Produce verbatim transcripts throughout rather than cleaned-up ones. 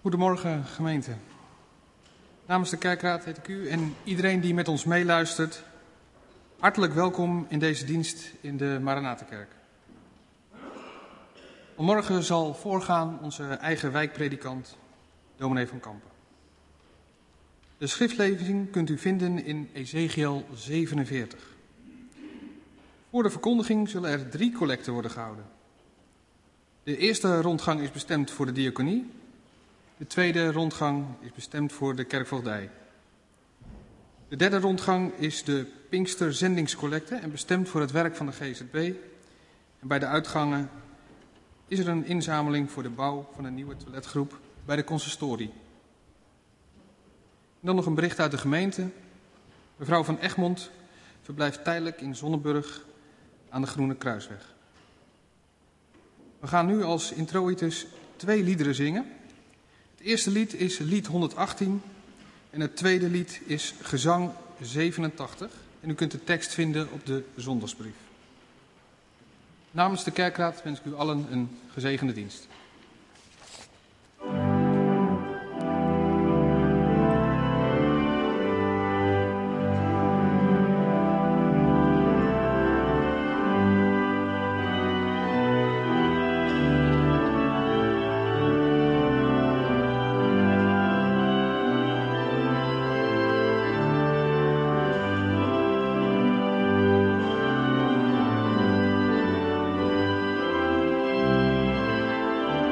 Goedemorgen gemeente. Namens de kerkraad heet ik u en iedereen die met ons meeluistert hartelijk welkom in deze dienst in de Maranathakerk. Vanmorgen zal voorgaan onze eigen wijkpredikant, dominee van Kampen. De schriftlezing kunt u vinden in Ezechiel zevenenveertig. Voor de verkondiging zullen er drie collecten worden gehouden. De eerste rondgang is bestemd voor de diaconie. De tweede rondgang is bestemd voor de kerkvoogdij. De derde rondgang is de Pinksterzendingscollecte en bestemd voor het werk van de G Z B. En bij de uitgangen is er een inzameling voor de bouw van een nieuwe toiletgroep bij de consistorie. En dan nog een bericht uit de gemeente. Mevrouw van Egmond verblijft tijdelijk in Zonneburg aan de Groene Kruisweg. We gaan nu als introitus twee liederen zingen. Het eerste lied is lied honderdachttien en het tweede lied is gezang zevenentachtig. En u kunt de tekst vinden op de zondagsbrief. Namens de kerkraad wens ik u allen een gezegende dienst. Thank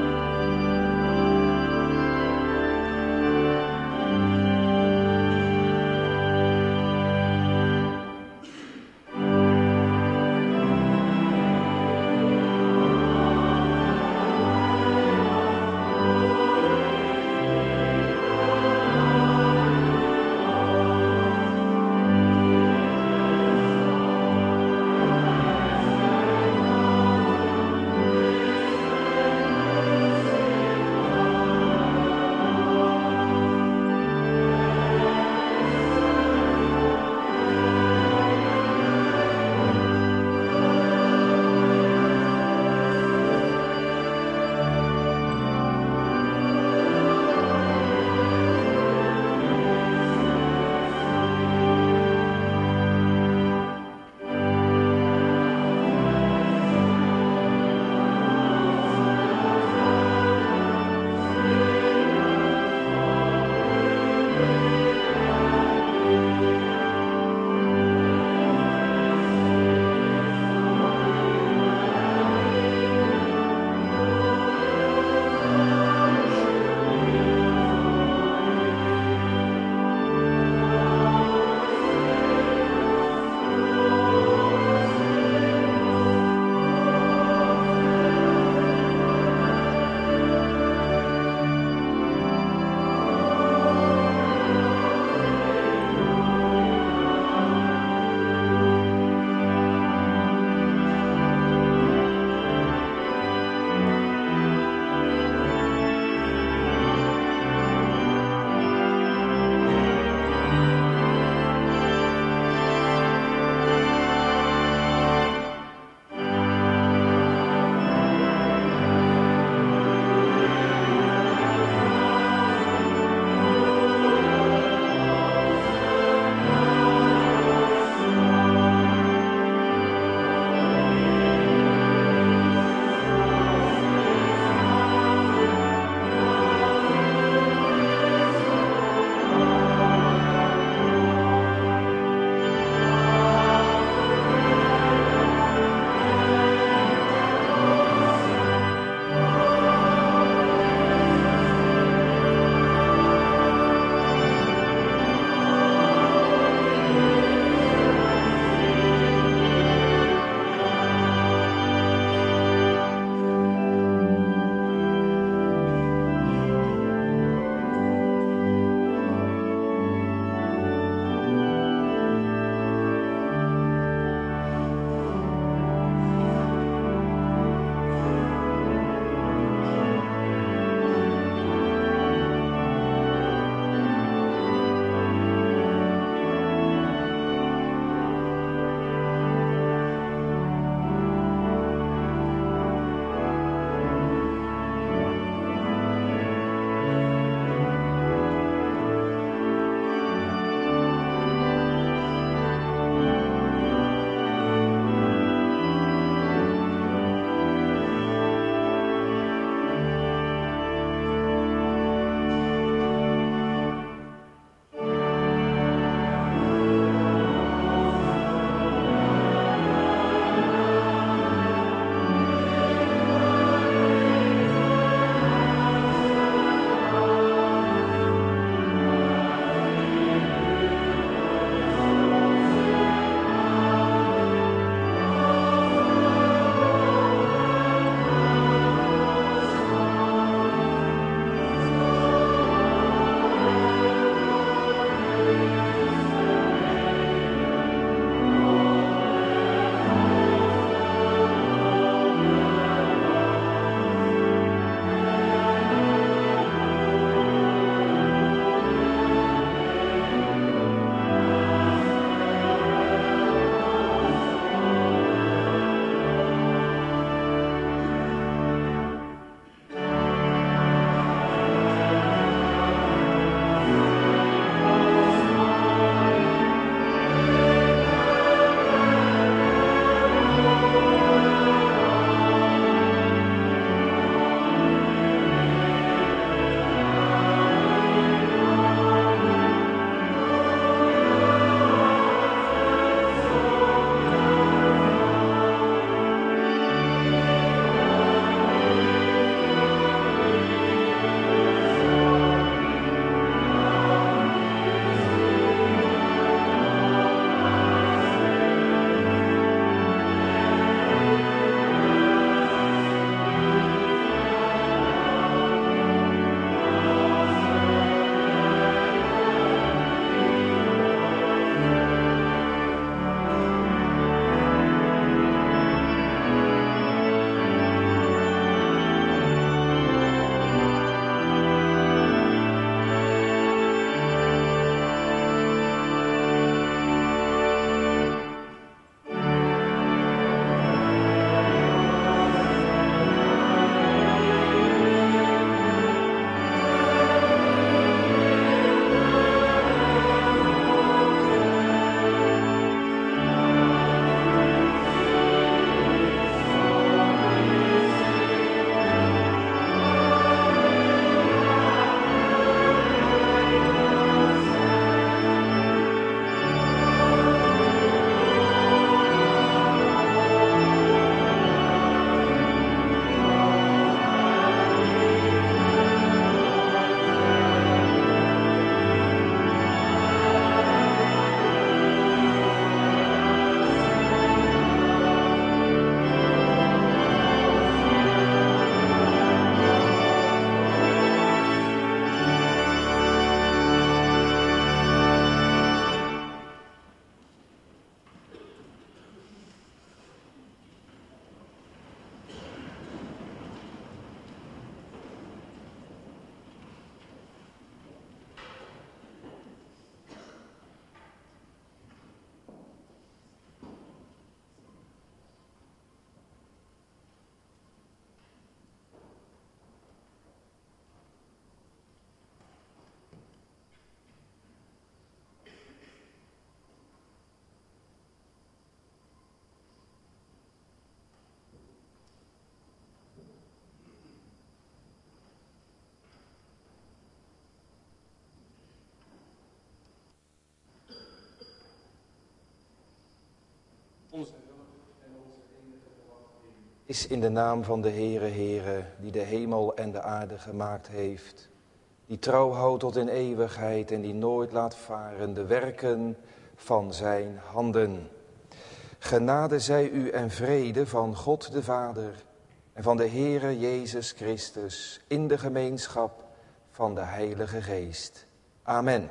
is in de naam van de Heere, Heere, die de hemel en de aarde gemaakt heeft, die trouw houdt tot in eeuwigheid en die nooit laat varen de werken van zijn handen. Genade zij u en vrede van God de Vader en van de Heere Jezus Christus in de gemeenschap van de Heilige Geest. Amen.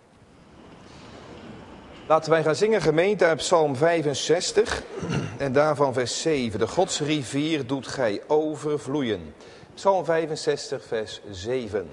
Laten wij gaan zingen, gemeente, uit Psalm vijfenzestig en daarvan vers zeven. De godsrivier doet gij overvloeien. Psalm vijfenzestig, vers zeven.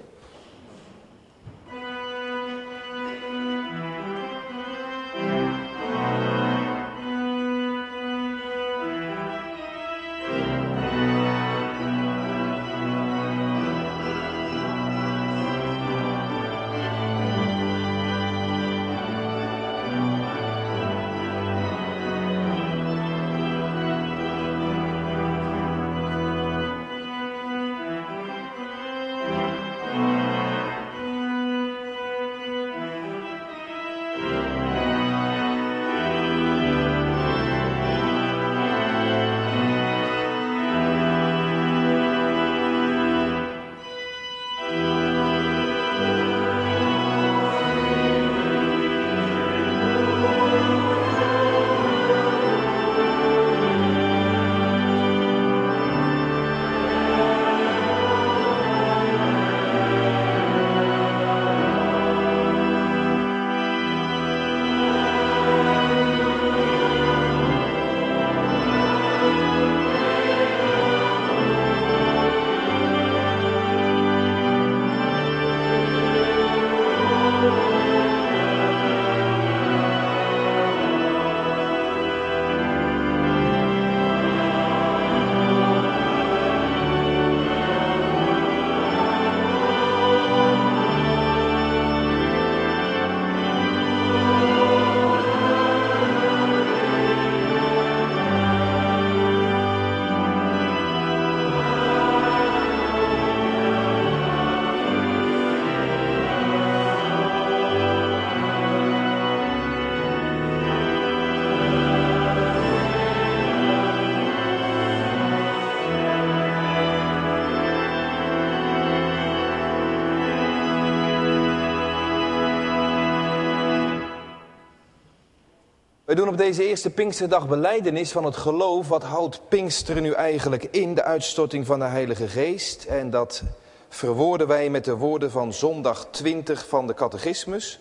Wij doen op deze eerste Pinksterdag belijdenis van het geloof. Wat houdt Pinksteren nu eigenlijk in? De uitstorting van de Heilige Geest. En dat verwoorden wij met de woorden van zondag twintig van de catechismus.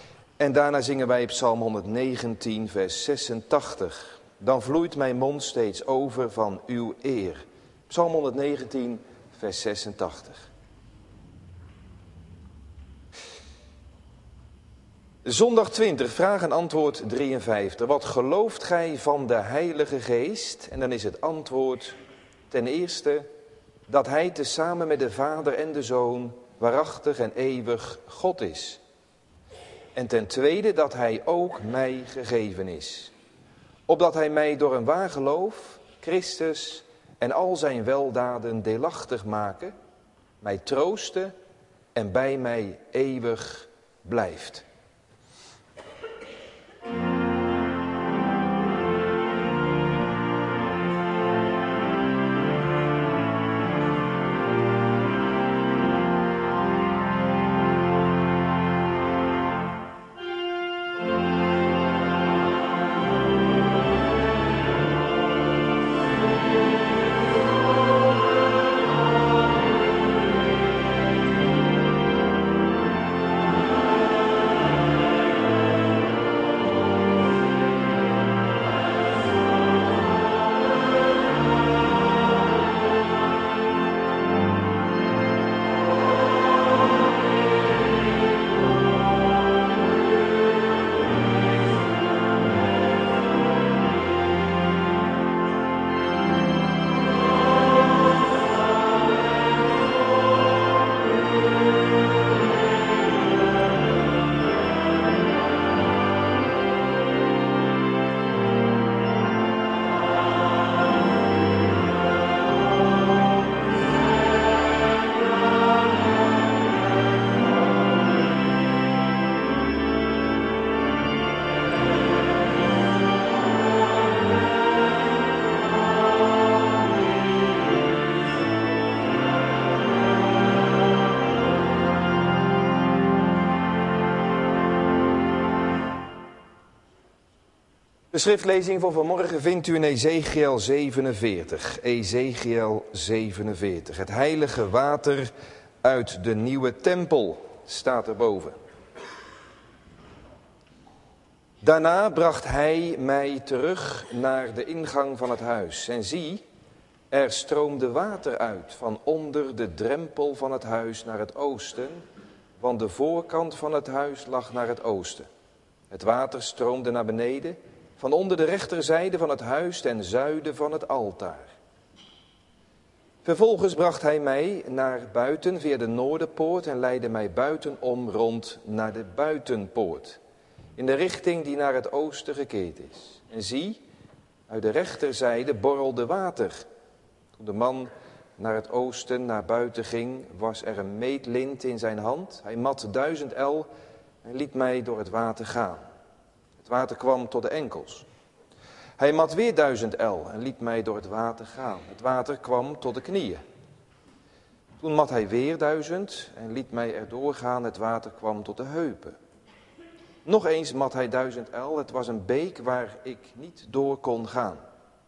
En daarna zingen wij Psalm honderdnegentien, vers zesentachtig. Dan vloeit mijn mond steeds over van uw eer. Psalm honderdnegentien, vers zesentachtig. Zondag twintig, vraag en antwoord drieënvijftig. Wat gelooft gij van de Heilige Geest? En dan is het antwoord ten eerste dat hij tezamen met de Vader en de Zoon waarachtig en eeuwig God is. En ten tweede dat hij ook mij gegeven is. Opdat hij mij door een waar geloof, Christus en al zijn weldaden deelachtig maken, mij troosten en bij mij eeuwig blijft. De schriftlezing voor vanmorgen vindt u in Ezechiël zevenenveertig. Ezechiël zevenenveertig. Het heilige water uit de nieuwe tempel staat erboven. Daarna bracht hij mij terug naar de ingang van het huis. En zie, er stroomde water uit van onder de drempel van het huis naar het oosten, want de voorkant van het huis lag naar het oosten. Het water stroomde naar beneden, van onder de rechterzijde van het huis ten zuiden van het altaar. Vervolgens bracht hij mij naar buiten via de noorderpoort en leidde mij buitenom rond naar de buitenpoort, in de richting die naar het oosten gekeerd is. En zie, uit de rechterzijde borrelde water. Toen de man naar het oosten, naar buiten ging, was er een meetlint in zijn hand. Hij mat duizend el en liet mij door het water gaan. Het water kwam tot de enkels. Hij mat weer duizend el en liet mij door het water gaan. Het water kwam tot de knieën. Toen mat hij weer duizend en liet mij erdoor gaan. Het water kwam tot de heupen. Nog eens mat hij duizend el. Het was een beek waar ik niet door kon gaan.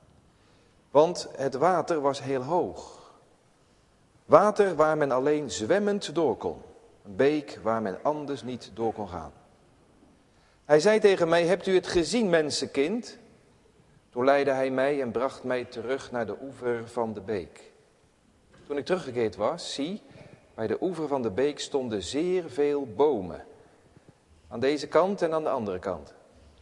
Want het water was heel hoog. Water waar men alleen zwemmend door kon. Een beek waar men anders niet door kon gaan. Hij zei tegen mij, hebt u het gezien, mensenkind? Toen leidde hij mij en bracht mij terug naar de oever van de beek. Toen ik teruggekeerd was, zie, bij de oever van de beek stonden zeer veel bomen. Aan deze kant en aan de andere kant.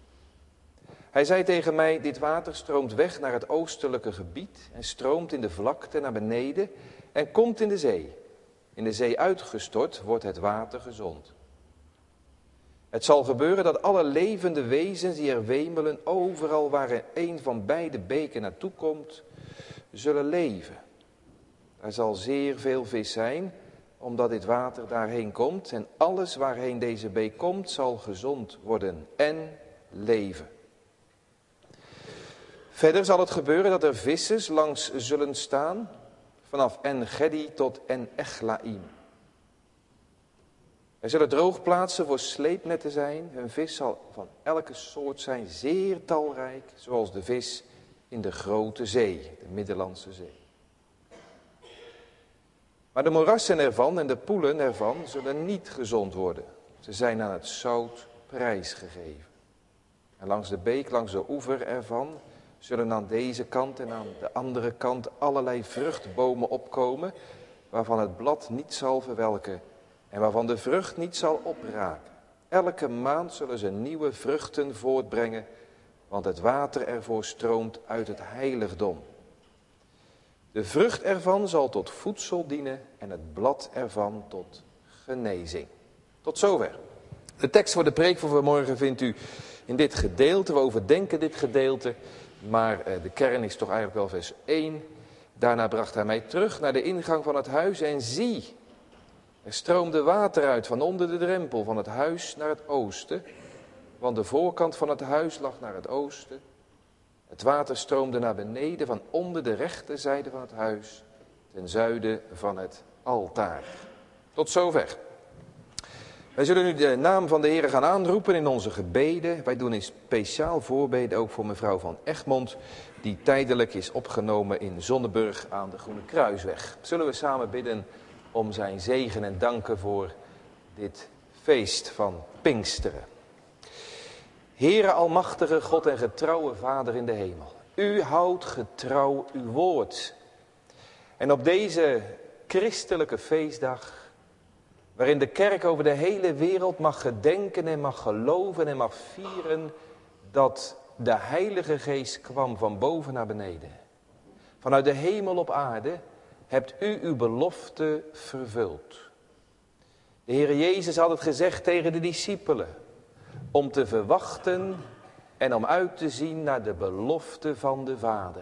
Hij zei tegen mij, dit water stroomt weg naar het oostelijke gebied en stroomt in de vlakte naar beneden en komt in de zee. In de zee uitgestort wordt het water gezond. Het zal gebeuren dat alle levende wezens die er wemelen, overal waar er een van beide beken naartoe komt, zullen leven. Er zal zeer veel vis zijn, omdat dit water daarheen komt. En alles waarheen deze beek komt, zal gezond worden en leven. Verder zal het gebeuren dat er vissers langs zullen staan, vanaf En-Gedi tot En-Echlaim. Er zullen droogplaatsen voor sleepnetten zijn. Hun vis zal van elke soort zijn, zeer talrijk, zoals de vis in de grote zee, de Middellandse Zee. Maar de moerassen ervan en de poelen ervan zullen niet gezond worden. Ze zijn aan het zout prijsgegeven. En langs de beek, langs de oever ervan, zullen aan deze kant en aan de andere kant allerlei vruchtbomen opkomen, waarvan het blad niet zal verwelken en waarvan de vrucht niet zal opraken. Elke maand zullen ze nieuwe vruchten voortbrengen, want het water ervoor stroomt uit het heiligdom. De vrucht ervan zal tot voedsel dienen en het blad ervan tot genezing. Tot zover. De tekst voor de preek voor vanmorgen vindt u in dit gedeelte. We overdenken dit gedeelte, maar de kern is toch eigenlijk wel vers één. Daarna bracht hij mij terug naar de ingang van het huis en zie, er stroomde water uit van onder de drempel van het huis naar het oosten, want de voorkant van het huis lag naar het oosten. Het water stroomde naar beneden van onder de rechterzijde van het huis, ten zuiden van het altaar. Tot zover. Wij zullen nu de naam van de Heer gaan aanroepen in onze gebeden. Wij doen een speciaal voorbeden ook voor mevrouw van Egmond, die tijdelijk is opgenomen in Zonneburg aan de Groene Kruisweg. Zullen we samen bidden om zijn zegen en danken voor dit feest van Pinksteren. Heere almachtige God en getrouwe Vader in de hemel. U houdt getrouw uw woord. En op deze christelijke feestdag, waarin de kerk over de hele wereld mag gedenken en mag geloven en mag vieren dat de Heilige Geest kwam van boven naar beneden. Vanuit de hemel op aarde hebt u uw belofte vervuld. De Heer Jezus had het gezegd tegen de discipelen, om te verwachten en om uit te zien naar de belofte van de Vader.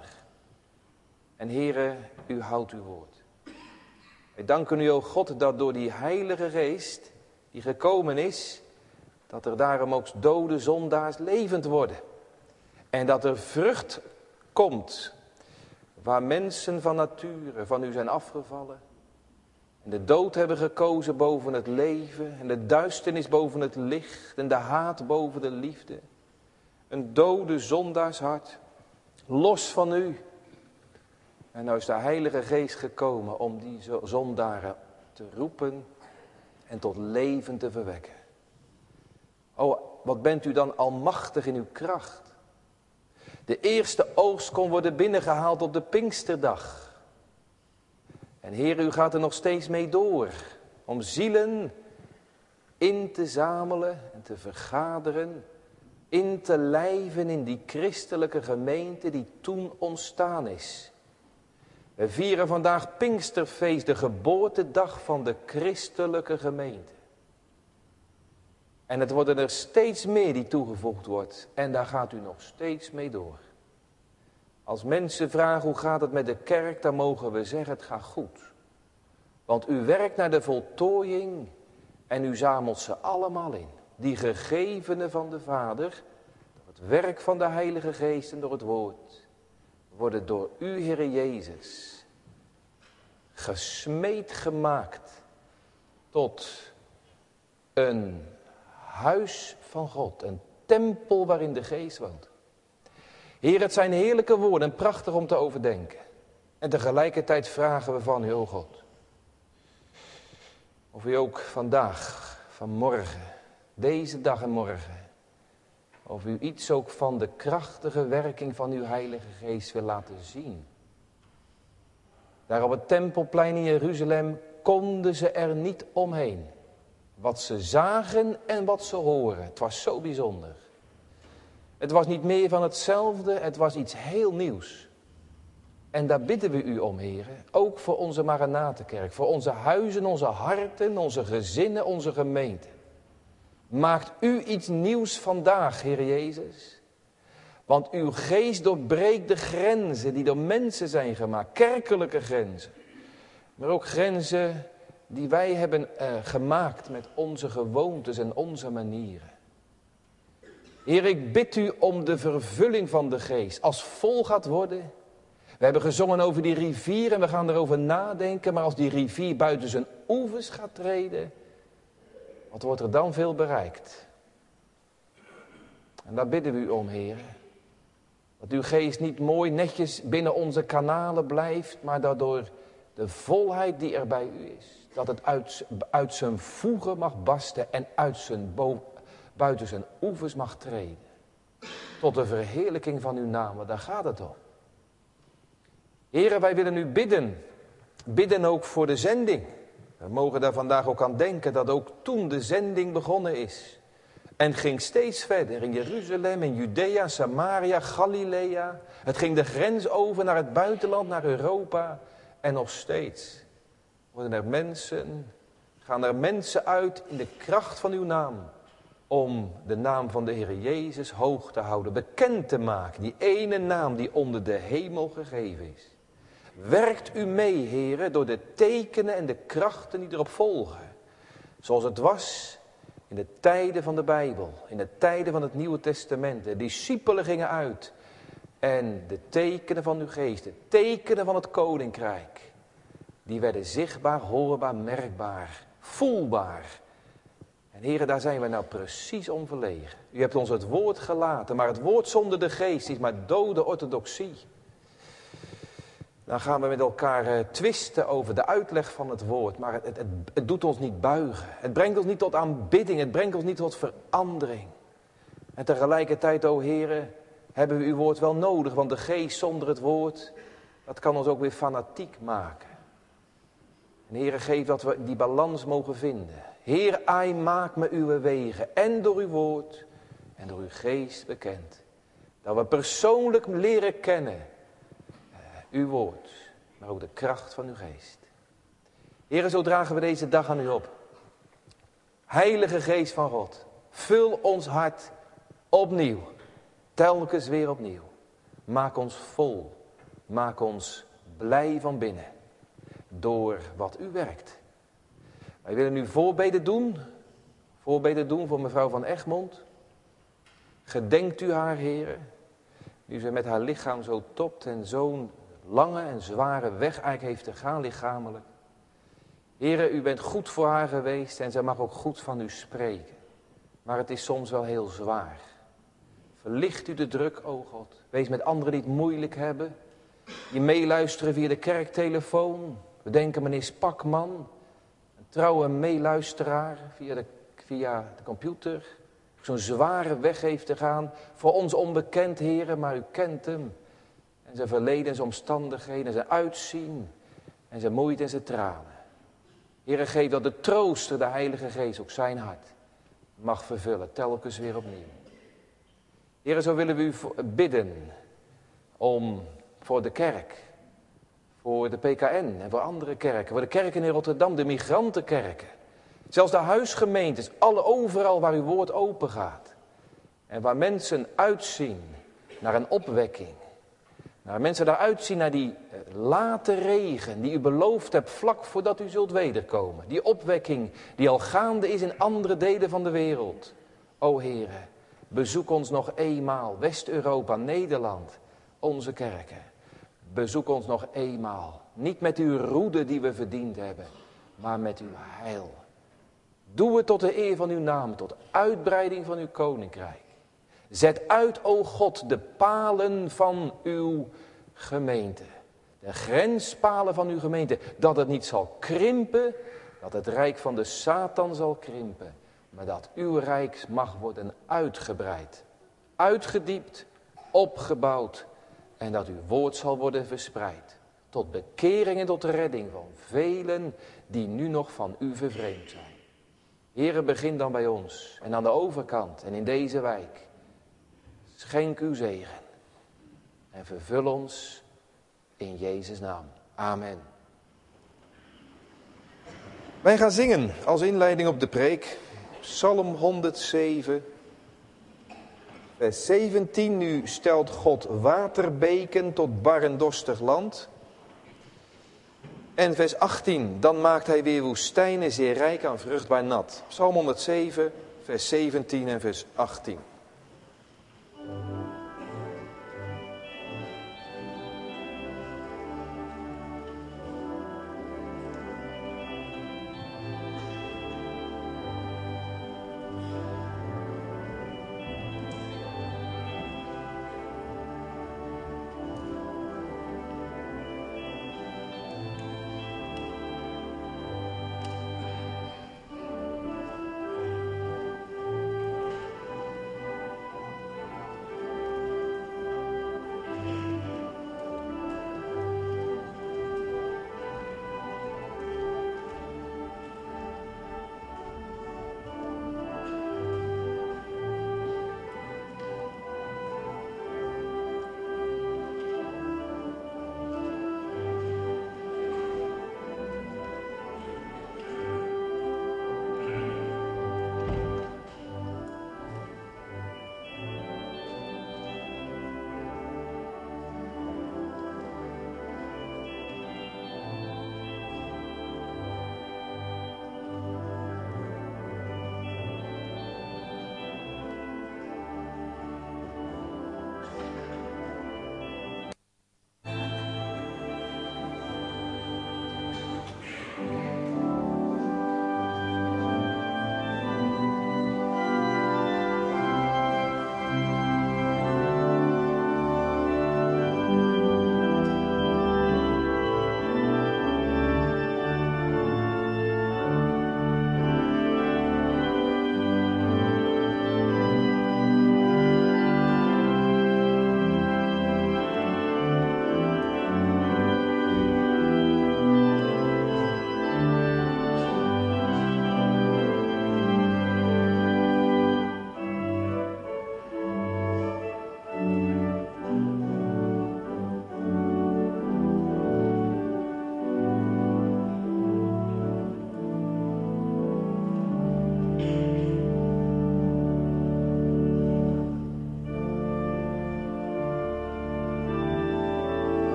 En Heere, u houdt uw woord. Wij danken u, o God, dat door die Heilige Geest die gekomen is, dat er daarom ook dode zondaars levend worden. En dat er vrucht komt waar mensen van nature van u zijn afgevallen. En de dood hebben gekozen boven het leven en de duisternis boven het licht en de haat boven de liefde. Een dode zondaarshart. Los van u. En nou is de Heilige Geest gekomen om die zondaren te roepen en tot leven te verwekken. Oh, wat bent u dan almachtig in uw kracht. De eerste oogst kon worden binnengehaald op de Pinksterdag. En Heer, u gaat er nog steeds mee door. Om zielen in te zamelen en te vergaderen. In te lijven in die christelijke gemeente die toen ontstaan is. We vieren vandaag Pinksterfeest, de geboortedag van de christelijke gemeente. En het worden er steeds meer die toegevoegd wordt. En daar gaat u nog steeds mee door. Als mensen vragen hoe gaat het met de kerk, dan mogen we zeggen het gaat goed. Want u werkt naar de voltooiing en u zamelt ze allemaal in. Die gegevenen van de Vader, door het werk van de Heilige Geest en door het woord, worden door u, Heere Jezus, gesmeed gemaakt tot een huis van God, een tempel waarin de Geest woont. Heer, het zijn heerlijke woorden en prachtig om te overdenken. En tegelijkertijd vragen we van u, o God, of u ook vandaag, vanmorgen, deze dag en morgen, of u iets ook van de krachtige werking van uw Heilige Geest wil laten zien. Daar op het Tempelplein in Jeruzalem konden ze er niet omheen. Wat ze zagen en wat ze horen, het was zo bijzonder. Het was niet meer van hetzelfde, het was iets heel nieuws. En daar bidden we u om, heren, ook voor onze Maranatenkerk, voor onze huizen, onze harten, onze gezinnen, onze gemeente. Maakt u iets nieuws vandaag, Heer Jezus. Want uw geest doorbreekt de grenzen die door mensen zijn gemaakt, kerkelijke grenzen. Maar ook grenzen die wij hebben eh, gemaakt met onze gewoontes en onze manieren. Heer, ik bid u om de vervulling van de geest, als vol gaat worden. We hebben gezongen over die rivier en we gaan erover nadenken, maar als die rivier buiten zijn oevers gaat treden, wat wordt er dan veel bereikt? En daar bidden we u om, Heer. Dat uw geest niet mooi netjes binnen onze kanalen blijft, maar daardoor de volheid die er bij u is, dat het uit, uit zijn voegen mag barsten en uit zijn bo, buiten zijn oevers mag treden. Tot de verheerlijking van uw naam, want daar gaat het om. Heren, wij willen u bidden. Bidden ook voor de zending. We mogen daar vandaag ook aan denken dat ook toen de zending begonnen is. En ging steeds verder in Jeruzalem, in Judea, Samaria, Galilea. Het ging de grens over naar het buitenland, naar Europa. En nog steeds worden er mensen, gaan er mensen uit in de kracht van uw naam. Om de naam van de Heer Jezus hoog te houden, bekend te maken. Die ene naam die onder de hemel gegeven is. Werkt u mee, heren, door de tekenen en de krachten die erop volgen. Zoals het was in de tijden van de Bijbel, in de tijden van het Nieuwe Testament. De discipelen gingen uit en de tekenen van uw geest, de tekenen van het koninkrijk, die werden zichtbaar, hoorbaar, merkbaar, voelbaar. En heren, daar zijn we nou precies om verlegen. U hebt ons het woord gelaten, maar het woord zonder de geest is maar dode orthodoxie. Dan gaan we met elkaar uh, twisten over de uitleg van het woord. Maar het, het, het doet ons niet buigen. Het brengt ons niet tot aanbidding. Het brengt ons niet tot verandering. En tegelijkertijd, o heren, hebben we uw woord wel nodig. Want de geest zonder het woord, dat kan ons ook weer fanatiek maken. En heren, geef dat we die balans mogen vinden. Heer, ai, maak me uw wegen. En door uw woord en door uw geest bekend. Dat we persoonlijk leren kennen. Uw woord, maar ook de kracht van uw geest. Heren, zo dragen we deze dag aan u op. Heilige Geest van God, vul ons hart opnieuw. Telkens weer opnieuw. Maak ons vol. Maak ons blij van binnen. Door wat u werkt. Wij willen nu voorbeden doen. Voorbeden doen voor mevrouw van Egmond. Gedenkt u haar, heren. Nu ze met haar lichaam zo topt en zo'n lange en zware weg eigenlijk heeft te gaan lichamelijk. Heren, u bent goed voor haar geweest en zij mag ook goed van u spreken. Maar het is soms wel heel zwaar. Verlicht u de druk, o God. Wees met anderen die het moeilijk hebben. Die meeluisteren via de kerktelefoon. We denken meneer Spakman, een trouwe meeluisteraar via de, via de computer. Zo'n zware weg heeft te gaan. Voor ons onbekend, heren, maar u kent hem. En zijn verleden en zijn omstandigheden en zijn uitzien. En zijn moeite en zijn tranen. Heren, geef dat de trooster, de Heilige Geest, ook zijn hart mag vervullen. Telkens weer opnieuw. Heren, zo willen we u bidden om voor de kerk, voor de P K N en voor andere kerken, voor de kerken in Rotterdam, de migrantenkerken, zelfs de huisgemeentes, alle overal waar uw woord open gaat en waar mensen uitzien naar een opwekking, naar mensen daar uitzien naar die late regen die u beloofd hebt vlak voordat u zult wederkomen, die opwekking die al gaande is in andere delen van de wereld. O Heere, bezoek ons nog eenmaal, West-Europa, Nederland, onze kerken. Bezoek ons nog eenmaal. Niet met uw roede die we verdiend hebben, maar met uw heil. Doe het tot de eer van uw naam, tot uitbreiding van uw koninkrijk. Zet uit, o God, de palen van uw gemeente. De grenspalen van uw gemeente. Dat het niet zal krimpen, dat het rijk van de Satan zal krimpen. Maar dat uw rijk mag worden uitgebreid, uitgediept, opgebouwd. En dat uw woord zal worden verspreid. Tot bekering en tot redding van velen die nu nog van u vervreemd zijn. Heere, begin dan bij ons en aan de overkant en in deze wijk. Schenk uw zegen en vervul ons in Jezus' naam. Amen. Wij gaan zingen als inleiding op de preek. Psalm honderdzeven, vers zeventien. Nu stelt God waterbeken tot bar en dorstig land. En vers achttien. Dan maakt hij weer woestijnen zeer rijk aan vruchtbaar nat. Psalm honderdzeven, vers zeventien en vers achttien.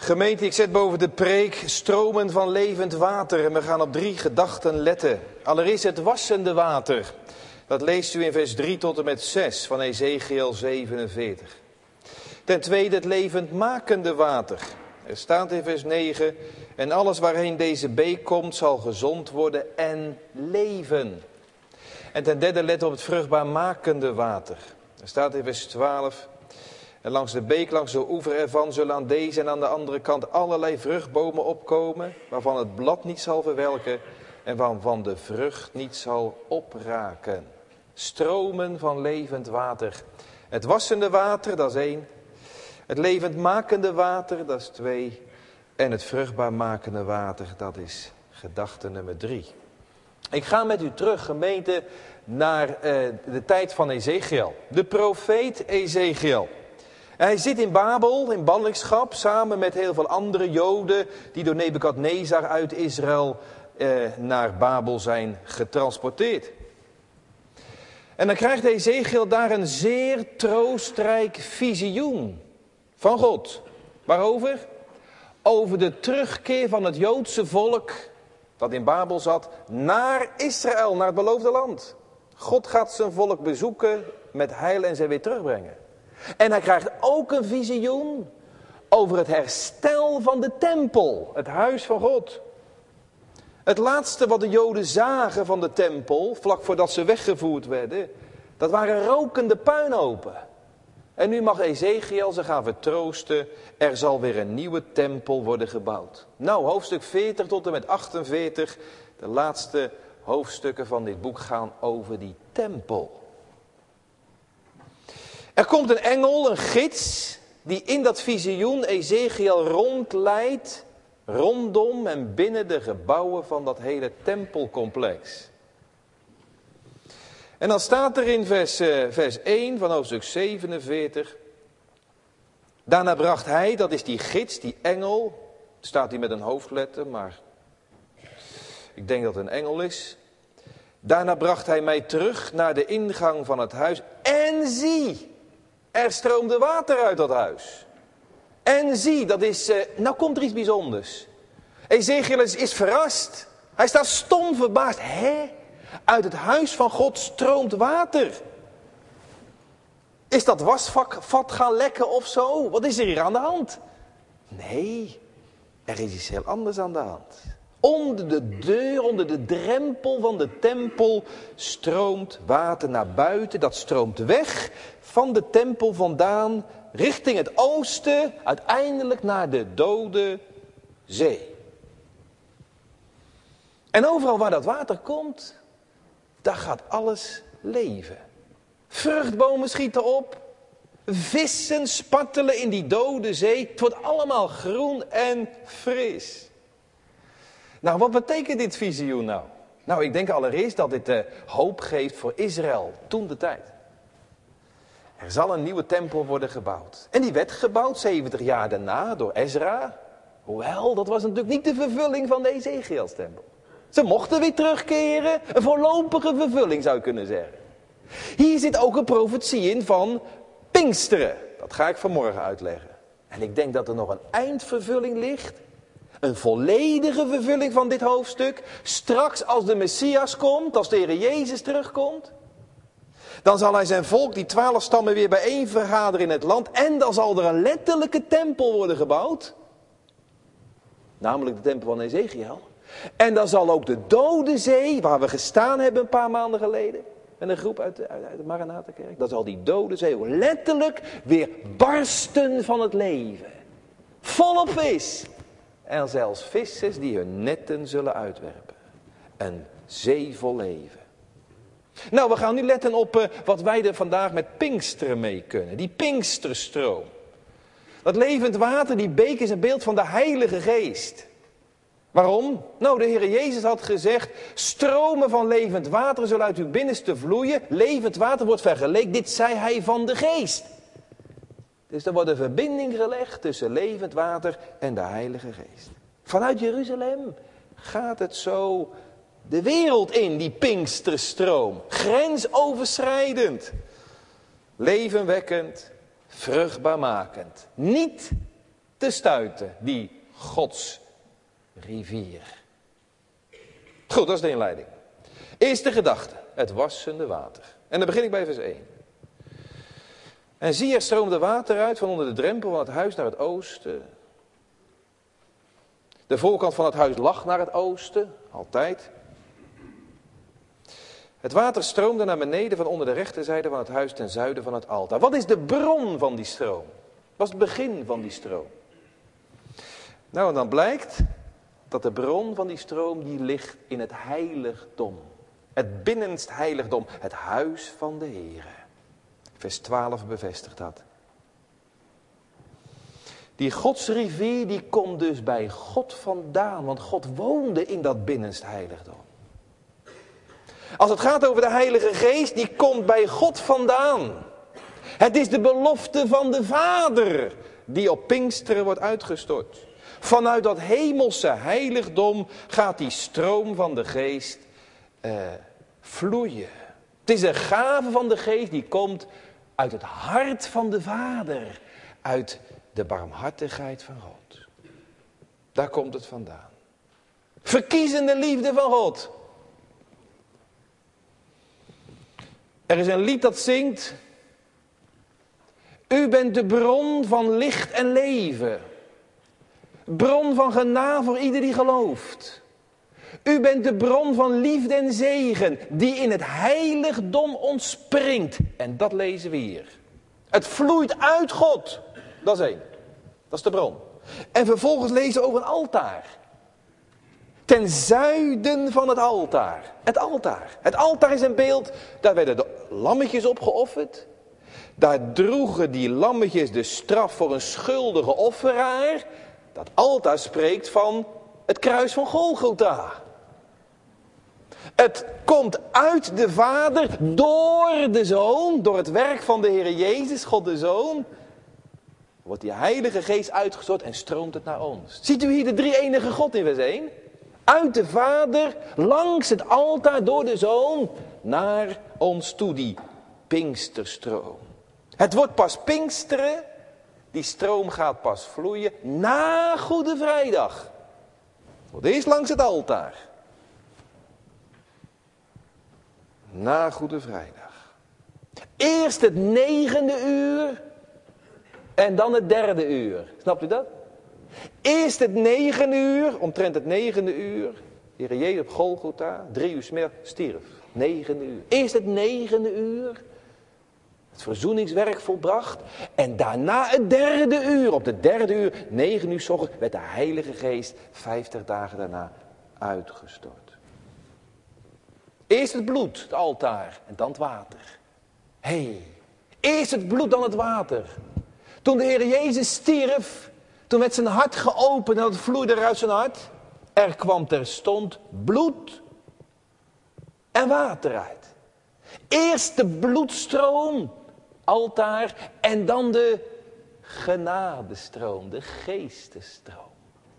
Gemeente, ik zet boven de preek stromen van levend water en we gaan op drie gedachten letten. Allereerst het wassende water. Dat leest u in vers drie tot en met zes van Ezechiel zevenenveertig. Ten tweede het levendmakende water. Er staat in vers negen, en alles waarheen deze beek komt zal gezond worden en leven. En ten derde let op het vruchtbaarmakende water. Er staat in vers twaalf, en langs de beek, langs de oever ervan, zullen aan deze en aan de andere kant allerlei vruchtbomen opkomen, waarvan het blad niet zal verwelken en waarvan de vrucht niet zal opraken. Stromen van levend water. Het wassende water, dat is één. Het levendmakende water, dat is twee. En het vruchtbaarmakende water, dat is gedachte nummer drie. Ik ga met u terug, gemeente, naar uh, de tijd van Ezechiel. De profeet Ezechiel. Hij zit in Babel, in ballingschap, samen met heel veel andere Joden die door Nebukadnezar uit Israël uh, naar Babel zijn getransporteerd. En dan krijgt Ezechiel daar een zeer troostrijk visioen van God. Waarover? Over de terugkeer van het Joodse volk dat in Babel zat naar Israël, naar het beloofde land. God gaat zijn volk bezoeken met heil en ze weer terugbrengen. En hij krijgt ook een visioen over het herstel van de tempel, het huis van God. Het laatste wat de Joden zagen van de tempel, vlak voordat ze weggevoerd werden, dat waren rokende puinhopen. En nu mag Ezechiel ze gaan vertroosten, er zal weer een nieuwe tempel worden gebouwd. Nou, hoofdstuk veertig tot en met achtenveertig, de laatste hoofdstukken van dit boek gaan over die tempel. Er komt een engel, een gids, die in dat visioen Ezechiel rondleidt, rondom en binnen de gebouwen van dat hele tempelcomplex. En dan staat er in vers, uh, vers één van hoofdstuk zevenenveertig. Daarna bracht hij, dat is die gids, die engel. Staat hier met een hoofdletter, maar ik denk dat het een engel is. Daarna bracht hij mij terug naar de ingang van het huis. En zie, er stroomde water uit dat huis. En zie, dat is, uh, nou komt er iets bijzonders. Ezechiel is, is verrast. Hij staat stom verbaasd. Hé? Uit het huis van God stroomt water. Is dat wasvat gaan lekken of zo? Wat is er hier aan de hand? Nee, er is iets heel anders aan de hand. Onder de deur, onder de drempel van de tempel stroomt water naar buiten. Dat stroomt weg van de tempel vandaan richting het oosten, uiteindelijk naar de Dode Zee. En overal waar dat water komt, daar gaat alles leven. Vruchtbomen schieten op. Vissen spartelen in die Dode Zee. Het wordt allemaal groen en fris. Nou, wat betekent dit visioen nou? Nou, ik denk allereerst dat dit uh, hoop geeft voor Israël, toen de tijd. Er zal een nieuwe tempel worden gebouwd. En die werd gebouwd zeventig jaar daarna door Ezra. Hoewel, dat was natuurlijk niet de vervulling van de Ezechielstempel. Ze mochten weer terugkeren. Een voorlopige vervulling zou je kunnen zeggen. Hier zit ook een profetie in van Pinksteren. Dat ga ik vanmorgen uitleggen. En ik denk dat er nog een eindvervulling ligt. Een volledige vervulling van dit hoofdstuk. Straks als de Messias komt, als de Heer Jezus terugkomt. Dan zal hij zijn volk, die twaalf stammen, weer bijeen vergaderen in het land. En dan zal er een letterlijke tempel worden gebouwd. Namelijk de tempel van Ezechiel. En dan zal ook de Dode Zee, waar we gestaan hebben een paar maanden geleden, met een groep uit de, uit de Maranatha-kerk, dan zal die Dode Zee letterlijk weer barsten van het leven. Volop vis. En zelfs vissers die hun netten zullen uitwerpen. Een zee vol leven. Nou, we gaan nu letten op uh, wat wij er vandaag met Pinksteren mee kunnen. Die Pinksterstroom. Dat levend water, die beek, is een beeld van de Heilige Geest. Waarom? Nou, de Heer Jezus had gezegd, stromen van levend water zullen uit uw binnenste vloeien. Levend water wordt vergeleken, dit zei hij van de Geest. Dus er wordt een verbinding gelegd tussen levend water en de Heilige Geest. Vanuit Jeruzalem gaat het zo de wereld in, die Pinksterstroom. Grensoverschrijdend. Levenwekkend, vruchtbaarmakend. Niet te stuiten, die Gods rivier. Goed, dat is de inleiding. Eerste gedachte, het wassende water. En dan begin ik bij vers één. En zie, er stroomde water uit van onder de drempel van het huis naar het oosten. De voorkant van het huis lag naar het oosten, altijd. Het water stroomde naar beneden van onder de rechterzijde van het huis ten zuiden van het altaar. Wat is de bron van die stroom? Wat is het begin van die stroom? Nou, en dan blijkt dat de bron van die stroom die ligt in het heiligdom. Het binnenst heiligdom, het huis van de Heere. Vers twaalf bevestigt dat. Die godsrivier die komt dus bij God vandaan, want God woonde in dat binnenst heiligdom. Als het gaat over de Heilige Geest, die komt bij God vandaan. Het is de belofte van de Vader die op Pinksteren wordt uitgestort. Vanuit dat hemelse heiligdom gaat die stroom van de Geest uh, vloeien. Het is een gave van de Geest die komt uit het hart van de Vader. Uit de barmhartigheid van God. Daar komt het vandaan. Verkiezende liefde van God. Er is een lied dat zingt. U bent de bron van licht en leven. Bron van genade voor ieder die gelooft. U bent de bron van liefde en zegen die in het heiligdom ontspringt. En dat lezen we hier. Het vloeit uit God. Dat is één. Dat is de bron. En vervolgens lezen we over een altaar. Ten zuiden van het altaar. Het altaar. Het altaar is een beeld. Daar werden de lammetjes op geofferd. Daar droegen die lammetjes de straf voor een schuldige offeraar. Dat altaar spreekt van het kruis van Golgotha. Het komt uit de Vader door de Zoon. Door het werk van de Heer Jezus, God de Zoon. Wordt die Heilige Geest uitgestort en stroomt het naar ons. Ziet u hier de drie enige God in vers één? Uit de Vader, langs het altaar, door de Zoon, naar ons toe, die Pinksterstroom. Het wordt pas Pinksteren, die stroom gaat pas vloeien, na Goede Vrijdag. Want eerst langs het altaar. Na Goede Vrijdag. Eerst het negende uur en dan het derde uur. Snapt u dat? Eerst het negen uur, omtrent het negende uur. De Heer Jezus op Golgotha, drie uur 's middag, stierf. Negende uur. Eerst het negende uur. Het verzoeningswerk volbracht. En daarna het derde uur. Op de derde uur, negen uur 's ochtends, werd de Heilige Geest vijftig dagen daarna uitgestort. Eerst het bloed, het altaar, en dan het water. Hé, hey, eerst het bloed, dan het water. Toen de Heer Jezus stierf, toen werd zijn hart geopend en het vloeide er uit zijn hart. Er kwam terstond bloed en water uit. Eerst de bloedstroom, altaar, en dan de genadestroom, de geestestroom.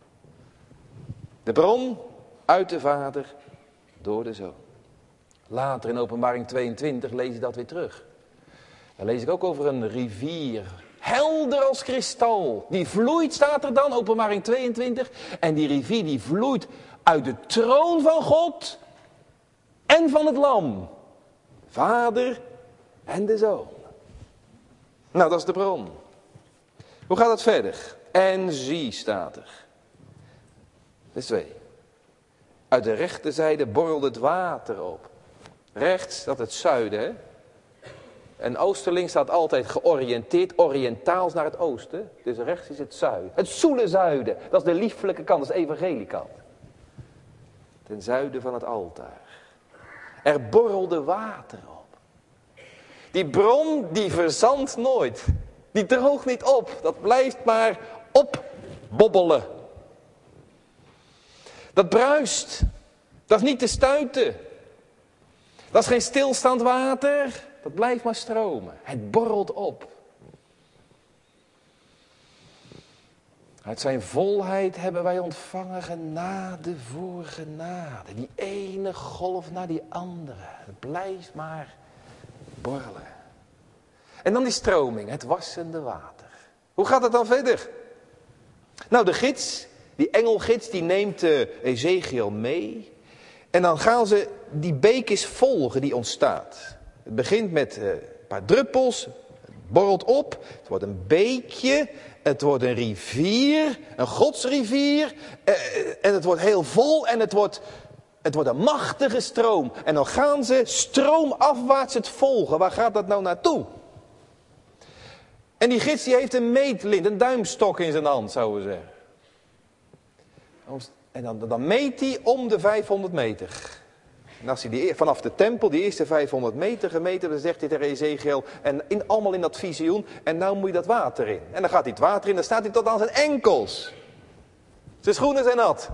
De bron uit de Vader door de Zoon. Later in Openbaring tweeëntwintig lees je dat weer terug. Dan lees ik ook over een rivier. Helder als kristal. Die vloeit, staat er dan, Openbaring tweeëntwintig. En die rivier die vloeit uit de troon van God en van het Lam. Vader en de Zoon. Nou, dat is de bron. Hoe gaat het verder? En zie, staat er. Vers twee. Uit de rechterzijde borrelde het water op. Rechts, dat het zuiden, hè? En oosterling staat altijd georiënteerd, oriëntaals naar het oosten. Dus rechts is het zuiden. Het zoele zuiden, dat is de lieflijke kant, dat is de evangeliekant. Ten zuiden van het altaar. Er borrelde water op. Die bron, die verzandt nooit. Die droogt niet op. Dat blijft maar opbobbelen. Dat bruist. Dat is niet te stuiten. Dat is geen stilstaand water. Dat blijft maar stromen. Het borrelt op. Uit zijn volheid hebben wij ontvangen genade voor genade. Die ene golf na die andere. Het blijft maar borrelen. En dan die stroming, het wassende water. Hoe gaat het dan verder? Nou, de gids, die engelgids, die neemt uh, Ezechiel mee. En dan gaan ze die beekjes volgen die ontstaat. Het begint met uh, een paar druppels, het borrelt op, het wordt een beekje, het wordt een rivier, een godsrivier. Uh, en het wordt heel vol en het wordt, het wordt een machtige stroom. En dan gaan ze stroomafwaarts het volgen. Waar gaat dat nou naartoe? En die gids die heeft een meetlint, een duimstok in zijn hand, zouden we zeggen. En dan, dan meet hij om de vijfhonderd meter. En als hij die, vanaf de tempel die eerste vijfhonderd meter gemeten, dan zegt hij tegen Ezechiel, en in, allemaal in dat visioen, en nou moet je dat water in. En dan gaat hij het water in, dan staat hij tot aan zijn enkels. Zijn schoenen zijn nat.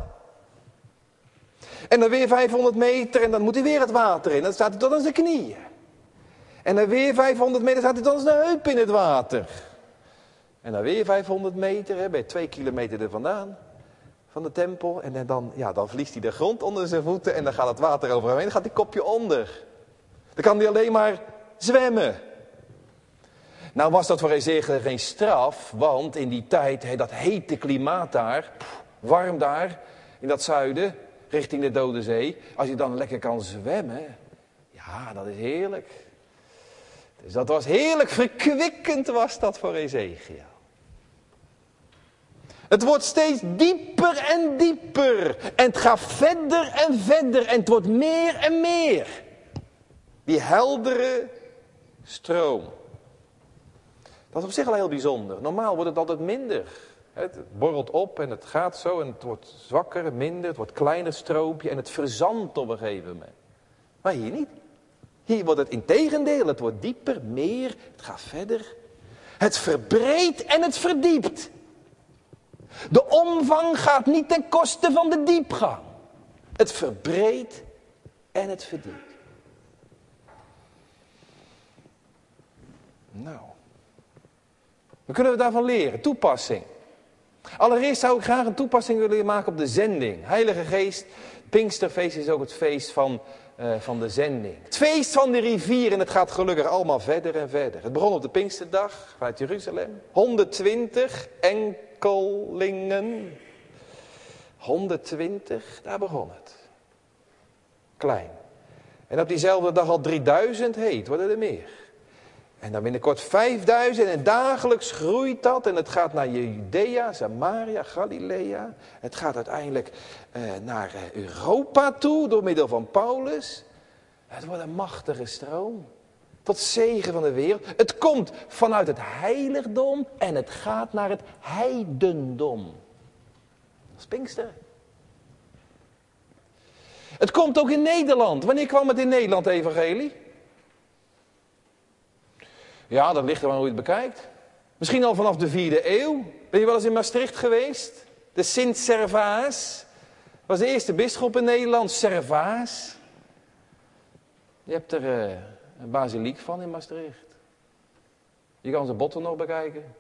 En dan weer vijfhonderd meter, en dan moet hij weer het water in. Dan staat hij tot aan zijn knieën. En dan weer vijfhonderd meter, staat hij tot aan zijn heup in het water. En dan weer vijfhonderd meter, hè, bij twee kilometer er vandaan. Van de tempel. En dan, ja, dan verliest hij de grond onder zijn voeten. En dan gaat het water over hem heen. Dan gaat hij kopje onder. Dan kan hij alleen maar zwemmen. Nou was dat voor Ezechiel geen straf. Want in die tijd, dat hete klimaat daar. Warm daar. In dat zuiden. Richting de Dode Zee. Als je dan lekker kan zwemmen. Ja, dat is heerlijk. Dus dat was heerlijk. Verkwikkend was dat voor Ezechiel. Het wordt steeds dieper en dieper. En het gaat verder en verder. En het wordt meer en meer. Die heldere stroom. Dat is op zich al heel bijzonder. Normaal wordt het altijd minder. Het borrelt op en het gaat zo. En het wordt zwakker, minder. Het wordt kleiner stroompje. En het verzandt op een gegeven moment. Maar hier niet. Hier wordt het integendeel. Het wordt dieper, meer. Het gaat verder. Het verbreedt en het verdiept. De omvang gaat niet ten koste van de diepgang. Het verbreedt en het verdiept. Nou. Wat kunnen we daarvan leren? Toepassing. Allereerst zou ik graag een toepassing willen maken op de zending. Heilige Geest, Pinksterfeest is ook het feest van, uh, van de zending. Het feest van de rivier en het gaat gelukkig allemaal verder en verder. Het begon op de Pinksterdag vanuit Jeruzalem. honderdtwintig enkelingen. honderdtwintig, daar begon het. Klein. En op diezelfde dag al drieduizend heet, worden er meer. En dan binnenkort vijfduizend en dagelijks groeit dat. En het gaat naar Judea, Samaria, Galilea. Het gaat uiteindelijk uh, naar uh, Europa toe door middel van Paulus. Het wordt een machtige stroom. Tot zegen van de wereld. Het komt vanuit het heiligdom en het gaat naar het heidendom. Dat is Pinkster. Het komt ook in Nederland. Wanneer kwam het in Nederland, evangelie? Ja, dat ligt er maar hoe je het bekijkt. Misschien al vanaf de vierde eeuw. Ben je wel eens in Maastricht geweest? De Sint Servaas. Was de eerste bisschop in Nederland, Servaas. Je hebt er uh, een basiliek van in Maastricht. Je kan zijn botten nog bekijken.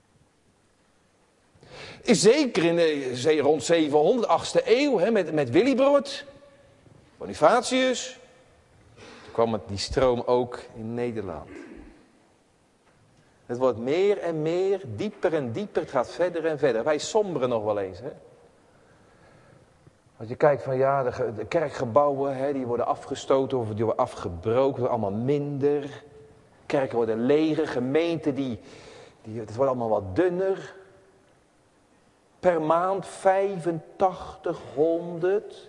Zeker in de, rond zevenhonderd, achtste eeuw, hè, met, met Willibrord, Bonifatius. Toen kwam het, die stroom ook in Nederland. Het wordt meer en meer, dieper en dieper, het gaat verder en verder. Wij somberen nog wel eens, hè. Als je kijkt van ja, de, de kerkgebouwen, hè, die worden afgestoten of die worden afgebroken, allemaal minder. Kerken worden leger, gemeenten, die, die, het wordt allemaal wat dunner. Per maand vijfentachtighonderd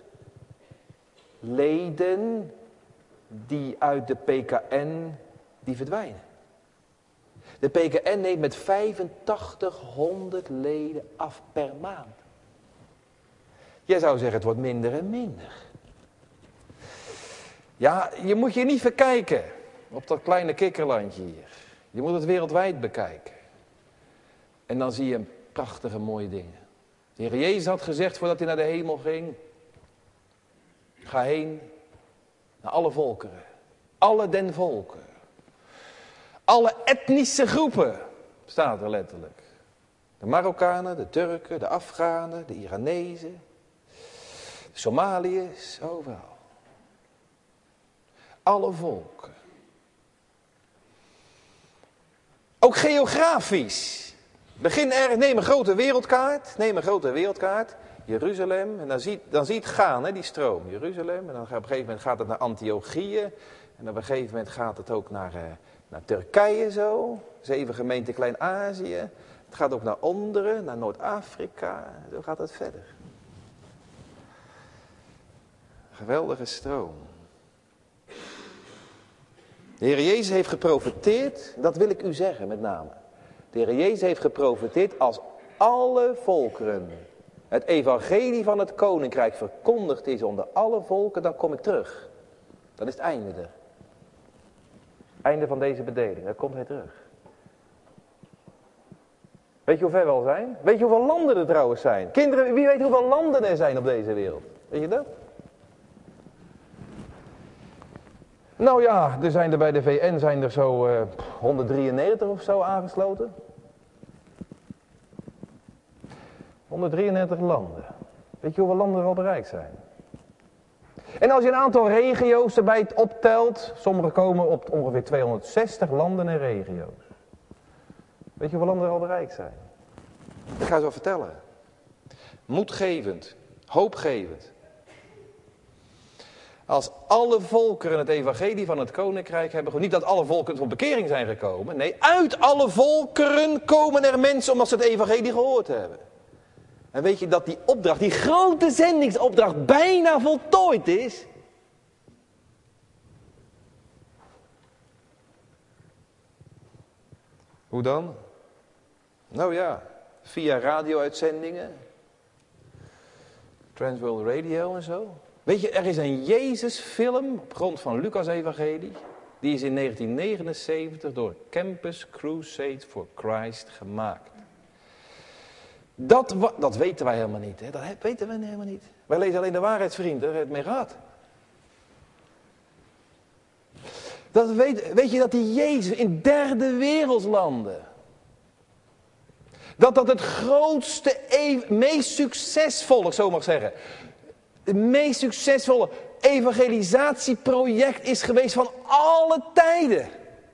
leden die uit de P K N, die verdwijnen. De P K N neemt met vijfentachtighonderd leden af per maand. Jij zou zeggen, het wordt minder en minder. Ja, je moet je niet verkijken op dat kleine kikkerlandje hier. Je moet het wereldwijd bekijken. En dan zie je prachtige mooie dingen. De Heer Jezus had gezegd voordat hij naar de hemel ging. Ga heen naar alle volkeren. Alle den volken. Alle etnische groepen, staat er letterlijk. De Marokkanen, de Turken, de Afghanen, de Iranezen, de Somaliërs, overal. Alle volken. Ook geografisch. Begin ergens, neem een grote wereldkaart. Neem een grote wereldkaart. Jeruzalem. En dan zie, dan zie je het gaan, hè, die stroom. Jeruzalem. En dan op een gegeven moment gaat het naar Antiochië. En op een gegeven moment gaat het ook naar, uh, naar Turkije zo. Zeven gemeenten Klein-Azië. Het gaat ook naar onderen, naar Noord-Afrika. Zo gaat het verder. Geweldige stroom. De Heer Jezus heeft geprofeteerd, dat wil ik u zeggen met name. De Heer Jezus heeft geprofeteerd als alle volkeren het evangelie van het koninkrijk verkondigd is onder alle volken, dan kom ik terug. Dan is het einde er. Einde van deze bedeling, dan komt hij terug. Weet je hoe ver we al zijn? Weet je hoeveel landen er trouwens zijn? Kinderen, wie weet hoeveel landen er zijn op deze wereld? Weet je dat? Nou ja, er zijn er bij de V N zijn er zo uh, honderddrieënnegentig of zo aangesloten. honderddrieënnegentig landen. Weet je hoeveel landen er al bereikt zijn? En als je een aantal regio's erbij optelt, sommige komen op ongeveer tweehonderdzestig landen en regio's. Weet je hoeveel landen er al bereikt zijn? Ik ga je zo vertellen. Moedgevend, hoopgevend. Als alle volkeren het evangelie van het koninkrijk hebben, niet dat alle volkeren tot bekering zijn gekomen. Nee, uit alle volkeren komen er mensen omdat ze het evangelie gehoord hebben. En weet je dat die opdracht, die grote zendingsopdracht bijna voltooid is? Hoe dan? Nou ja, via radio-uitzendingen. Transworld Radio en zo. Weet je, er is een Jezus-film op grond van Lucas Evangelie. Die is in negentien negenenzeventig door Campus Crusade for Christ gemaakt. Dat, dat weten wij helemaal niet. Hè? Dat weten we helemaal niet. Wij lezen alleen de waarheidsvriend, daar heeft het mee gehad. Dat weet, weet je dat die Jezus in derde wereldlanden, dat dat het grootste, meest succesvolle, zo mag ik zeggen, het meest succesvolle evangelisatieproject is geweest van alle tijden.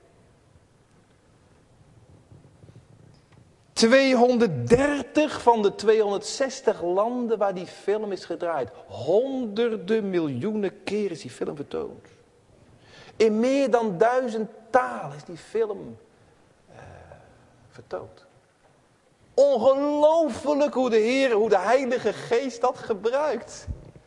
tweehonderddertig van de tweehonderdzestig landen waar die film is gedraaid. Honderden miljoenen keer is die film vertoond. In meer dan duizend talen is die film uh, vertoond. Ongelooflijk hoe de Heer, hoe de Heilige Geest dat gebruikt.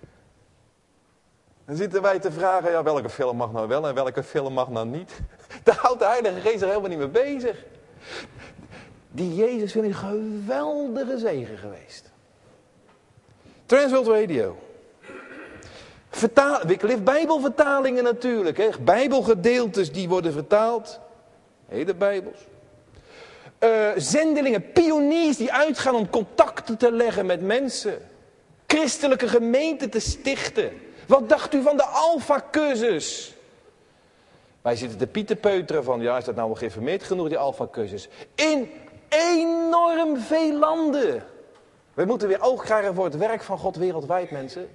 Dan zitten wij te vragen, ja, welke film mag nou wel en welke film mag nou niet. Daar houdt de Heilige Geest er helemaal niet mee bezig. Die Jezus vind ik een geweldige zegen geweest. Transworld Radio. Vertaal, Wycliffe Bijbelvertalingen natuurlijk. Hè. Bijbelgedeeltes die worden vertaald. Hele Bijbels. Uh, zendelingen, pioniers die uitgaan om contacten te leggen met mensen. Christelijke gemeenten te stichten. Wat dacht u van de Alpha-cursus? Wij zitten te pieterpeuteren van, ja, is dat nou wel geïnformeerd genoeg, die Alpha-cursus? In enorm veel landen. We moeten weer oog krijgen voor het werk van God wereldwijd, mensen.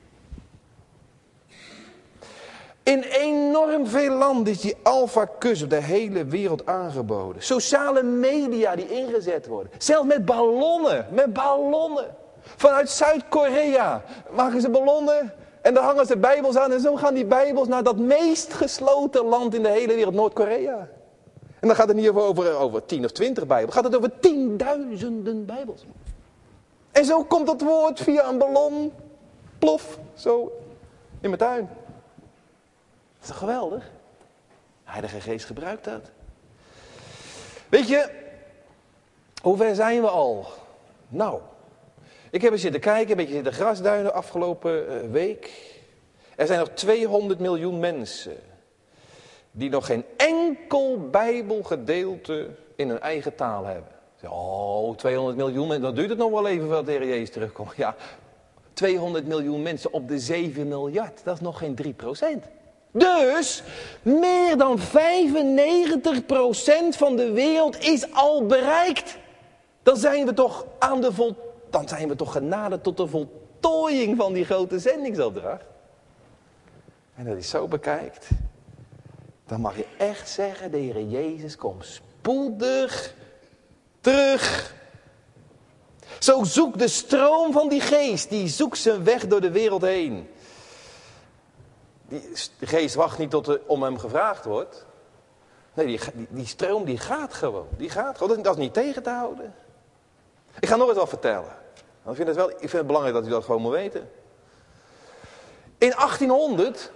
In enorm veel landen is die Alpha-cursus op de hele wereld aangeboden. Sociale media die ingezet worden. Zelfs met ballonnen, met ballonnen. Vanuit Zuid-Korea maken ze ballonnen en daar hangen ze bijbels aan. En zo gaan die bijbels naar dat meest gesloten land in de hele wereld, Noord-Korea. En dan gaat het niet over, over, over tien of twintig bijbels, gaat het over tienduizenden bijbels. En zo komt dat woord via een ballon, plof, zo in mijn tuin. Dat is toch geweldig? De Heilige Geest gebruikt dat. Weet je, hoe ver zijn we al? Nou, ik heb eens zitten kijken, een beetje zitten grasduinen afgelopen uh, week. Er zijn nog tweehonderd miljoen mensen die nog geen enkel Bijbelgedeelte in hun eigen taal hebben. Oh, tweehonderd miljoen mensen, dan duurt het nog wel even voordat de Heer Jezus terugkomt. Ja, tweehonderd miljoen mensen op de zeven miljard, dat is nog geen drie procent. Dus, meer dan vijfennegentig procent van de wereld is al bereikt. Dan zijn we toch aan de vol, dan zijn we toch genaderd tot de voltooiing van die grote zendingsopdracht. En dat is zo bekijkt. Dan mag je echt zeggen, de Heer Jezus komt spoedig terug. Zo zoekt de stroom van die geest, die zoekt zijn weg door de wereld heen. Die, de geest wacht niet tot er om hem gevraagd wordt. Nee, die, die, die stroom die gaat gewoon. Die gaat gewoon. Dat is niet tegen te houden. Ik ga nog eens wat vertellen. Ik vind het, wel, ik vind het belangrijk dat u dat gewoon moet weten. In achttienhonderd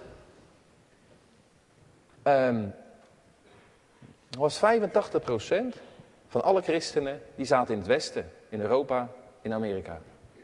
um, was vijfentachtig procent van alle christenen die zaten in het Westen, in Europa, in Amerika.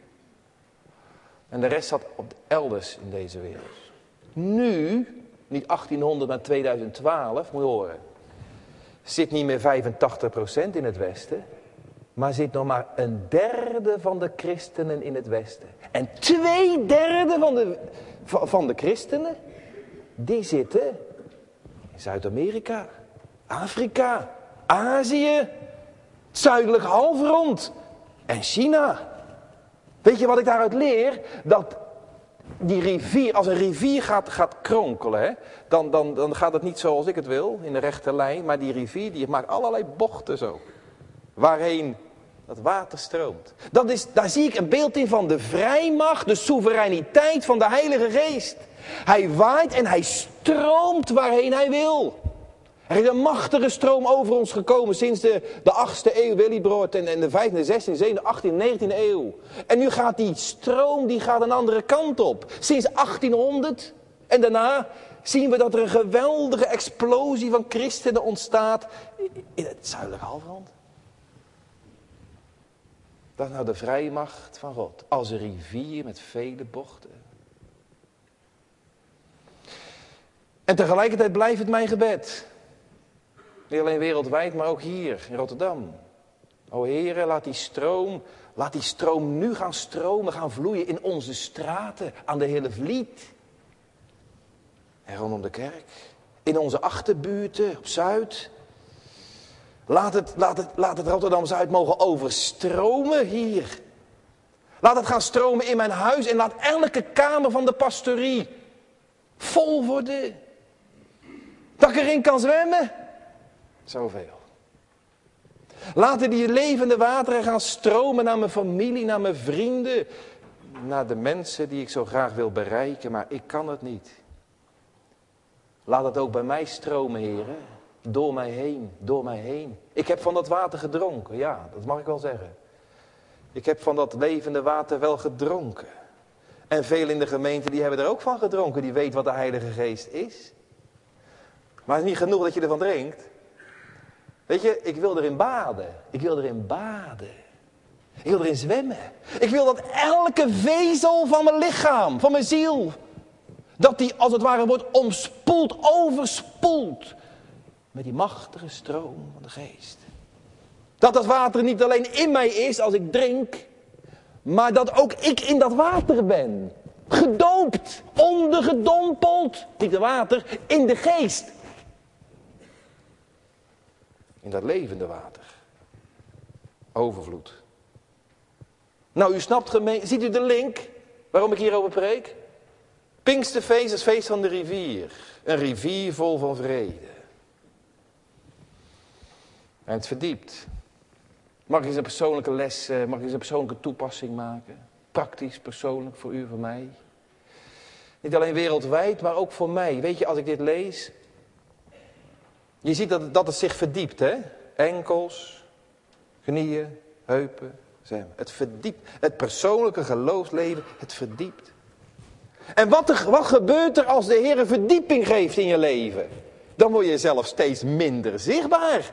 En de rest zat op elders in deze wereld. Nu, niet achttienhonderd, maar tweeduizend twaalf, moet je horen, zit niet meer vijfentachtig procent in het Westen, maar zit nog maar een derde van de christenen in het Westen. En twee derde van de, van de christenen, die zitten in Zuid-Amerika, Afrika, Azië, het zuidelijk halfrond en China. Weet je wat ik daaruit leer? Dat die rivier, als een rivier gaat, gaat kronkelen, hè, dan, dan, dan gaat het niet zoals ik het wil, in de rechte lijn. Maar die rivier die maakt allerlei bochten zo. Waarheen dat water stroomt. Dat is, daar zie ik een beeld in van de vrijmacht, de soevereiniteit van de Heilige Geest. Hij waait en hij stroomt waarheen hij wil. Er is een machtige stroom over ons gekomen sinds de, de achtste eeuw, Willibrord, en, en de vijfde, zestiende, zeventiende, achttiende, negentiende eeuw. En nu gaat die stroom die gaat een andere kant op. Sinds achttienhonderd en daarna zien we dat er een geweldige explosie van christenen ontstaat in het zuidelijke halfrond. Dat is nou de vrijmacht van God, als een rivier met vele bochten. En tegelijkertijd blijft het mijn gebed. Niet alleen wereldwijd, maar ook hier in Rotterdam. O Heere, laat die stroom, laat die stroom nu gaan stromen, gaan vloeien in onze straten, aan de hele Vliet. En rondom de kerk. In onze achterbuurten, op Zuid. Laat het, laat het, laat het Rotterdam-Zuid mogen overstromen hier. Laat het gaan stromen in mijn huis en laat elke kamer van de pastorie vol worden. Dat ik erin kan zwemmen. Zoveel. Laten die levende wateren gaan stromen naar mijn familie, naar mijn vrienden. Naar de mensen die ik zo graag wil bereiken, maar ik kan het niet. Laat het ook bij mij stromen, heren. Door mij heen, door mij heen. Ik heb van dat water gedronken, ja, dat mag ik wel zeggen. Ik heb van dat levende water wel gedronken. En veel in de gemeente die hebben er ook van gedronken, die weten wat de Heilige Geest is. Maar het is niet genoeg dat je ervan drinkt. Weet je, ik wil erin baden. Ik wil erin baden. Ik wil erin zwemmen. Ik wil dat elke vezel van mijn lichaam, van mijn ziel, dat die als het ware wordt omspoeld, overspoeld. Met die machtige stroom van de geest. Dat dat water niet alleen in mij is als ik drink, maar dat ook ik in dat water ben. Gedoopt, ondergedompeld, niet de water, in de geest. In dat levende water. Overvloed. Nou, u snapt, gemeen, ziet u de link waarom ik hierover preek? Pinksterfeest is het feest van de rivier. Een rivier vol van vrede. En het verdiept. Mag ik eens een persoonlijke les, mag ik eens een persoonlijke toepassing maken? Praktisch, persoonlijk, voor u en voor mij. Niet alleen wereldwijd, maar ook voor mij. Weet je, als ik dit lees, je ziet dat, dat het zich verdiept, hè? Enkels, knieën, heupen, zwemmen. Het verdiept. Het persoonlijke geloofsleven, het verdiept. En wat, er, wat gebeurt er als de Heer een verdieping geeft in je leven? Dan word je zelf steeds minder zichtbaar.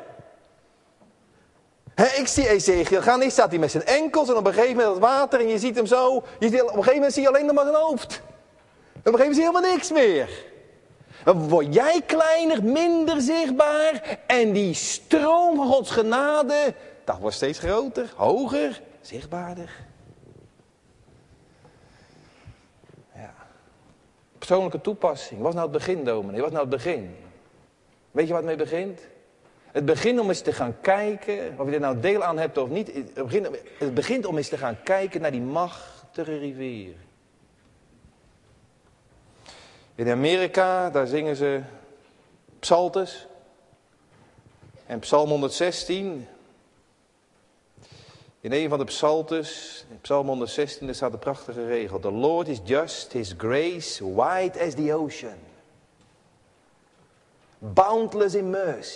He, ik zie Ezekiel gaan, staat hij met zijn enkels en op een gegeven moment het water en je ziet hem zo. Je ziet, op een gegeven moment zie je alleen nog maar zijn hoofd. En op een gegeven moment zie je helemaal niks meer. Dan word jij kleiner, minder zichtbaar en die stroom van Gods genade, dat wordt steeds groter, hoger, zichtbaarder. Ja. Persoonlijke toepassing. Wat is nou het begin, dominee? Wat is nou het begin? Weet je wat het mee begint? Het begint om eens te gaan kijken, of je er nou deel aan hebt of niet. Het begint, het begint om eens te gaan kijken naar die machtige rivier. In Amerika, daar zingen ze psaltes. En Psalm honderdzestien, In een van de psaltes, in Psalm honderdzestien, er staat een prachtige regel. The Lord is just, his grace wide as the ocean. Boundless in mercy.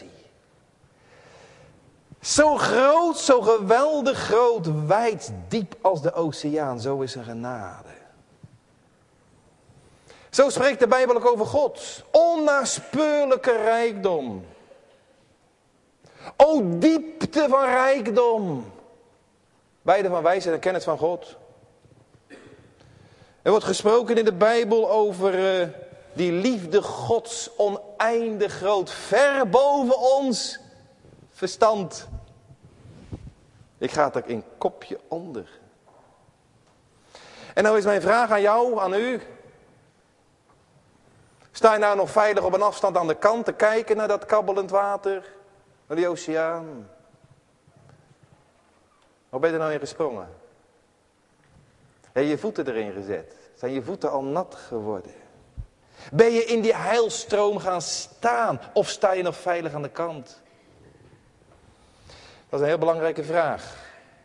Zo groot, zo geweldig groot, wijd, diep als de oceaan. Zo is zijn genade. Zo spreekt de Bijbel ook over God. Onnaspeurlijke rijkdom. O diepte van rijkdom. Beide van wijsheid en kennis van God. Er wordt gesproken in de Bijbel over uh, die liefde Gods oneindig groot. Ver boven ons verstand. Ik ga het er in kopje onder. En nou is mijn vraag aan jou, aan u. Sta je nou nog veilig op een afstand aan de kant te kijken naar dat kabbelend water? Naar die oceaan? Of ben je er nou in gesprongen? Heb je je voeten erin gezet? Zijn je voeten al nat geworden? Ben je in die heilstroom gaan staan? Of sta je nog veilig aan de kant? Dat is een heel belangrijke vraag.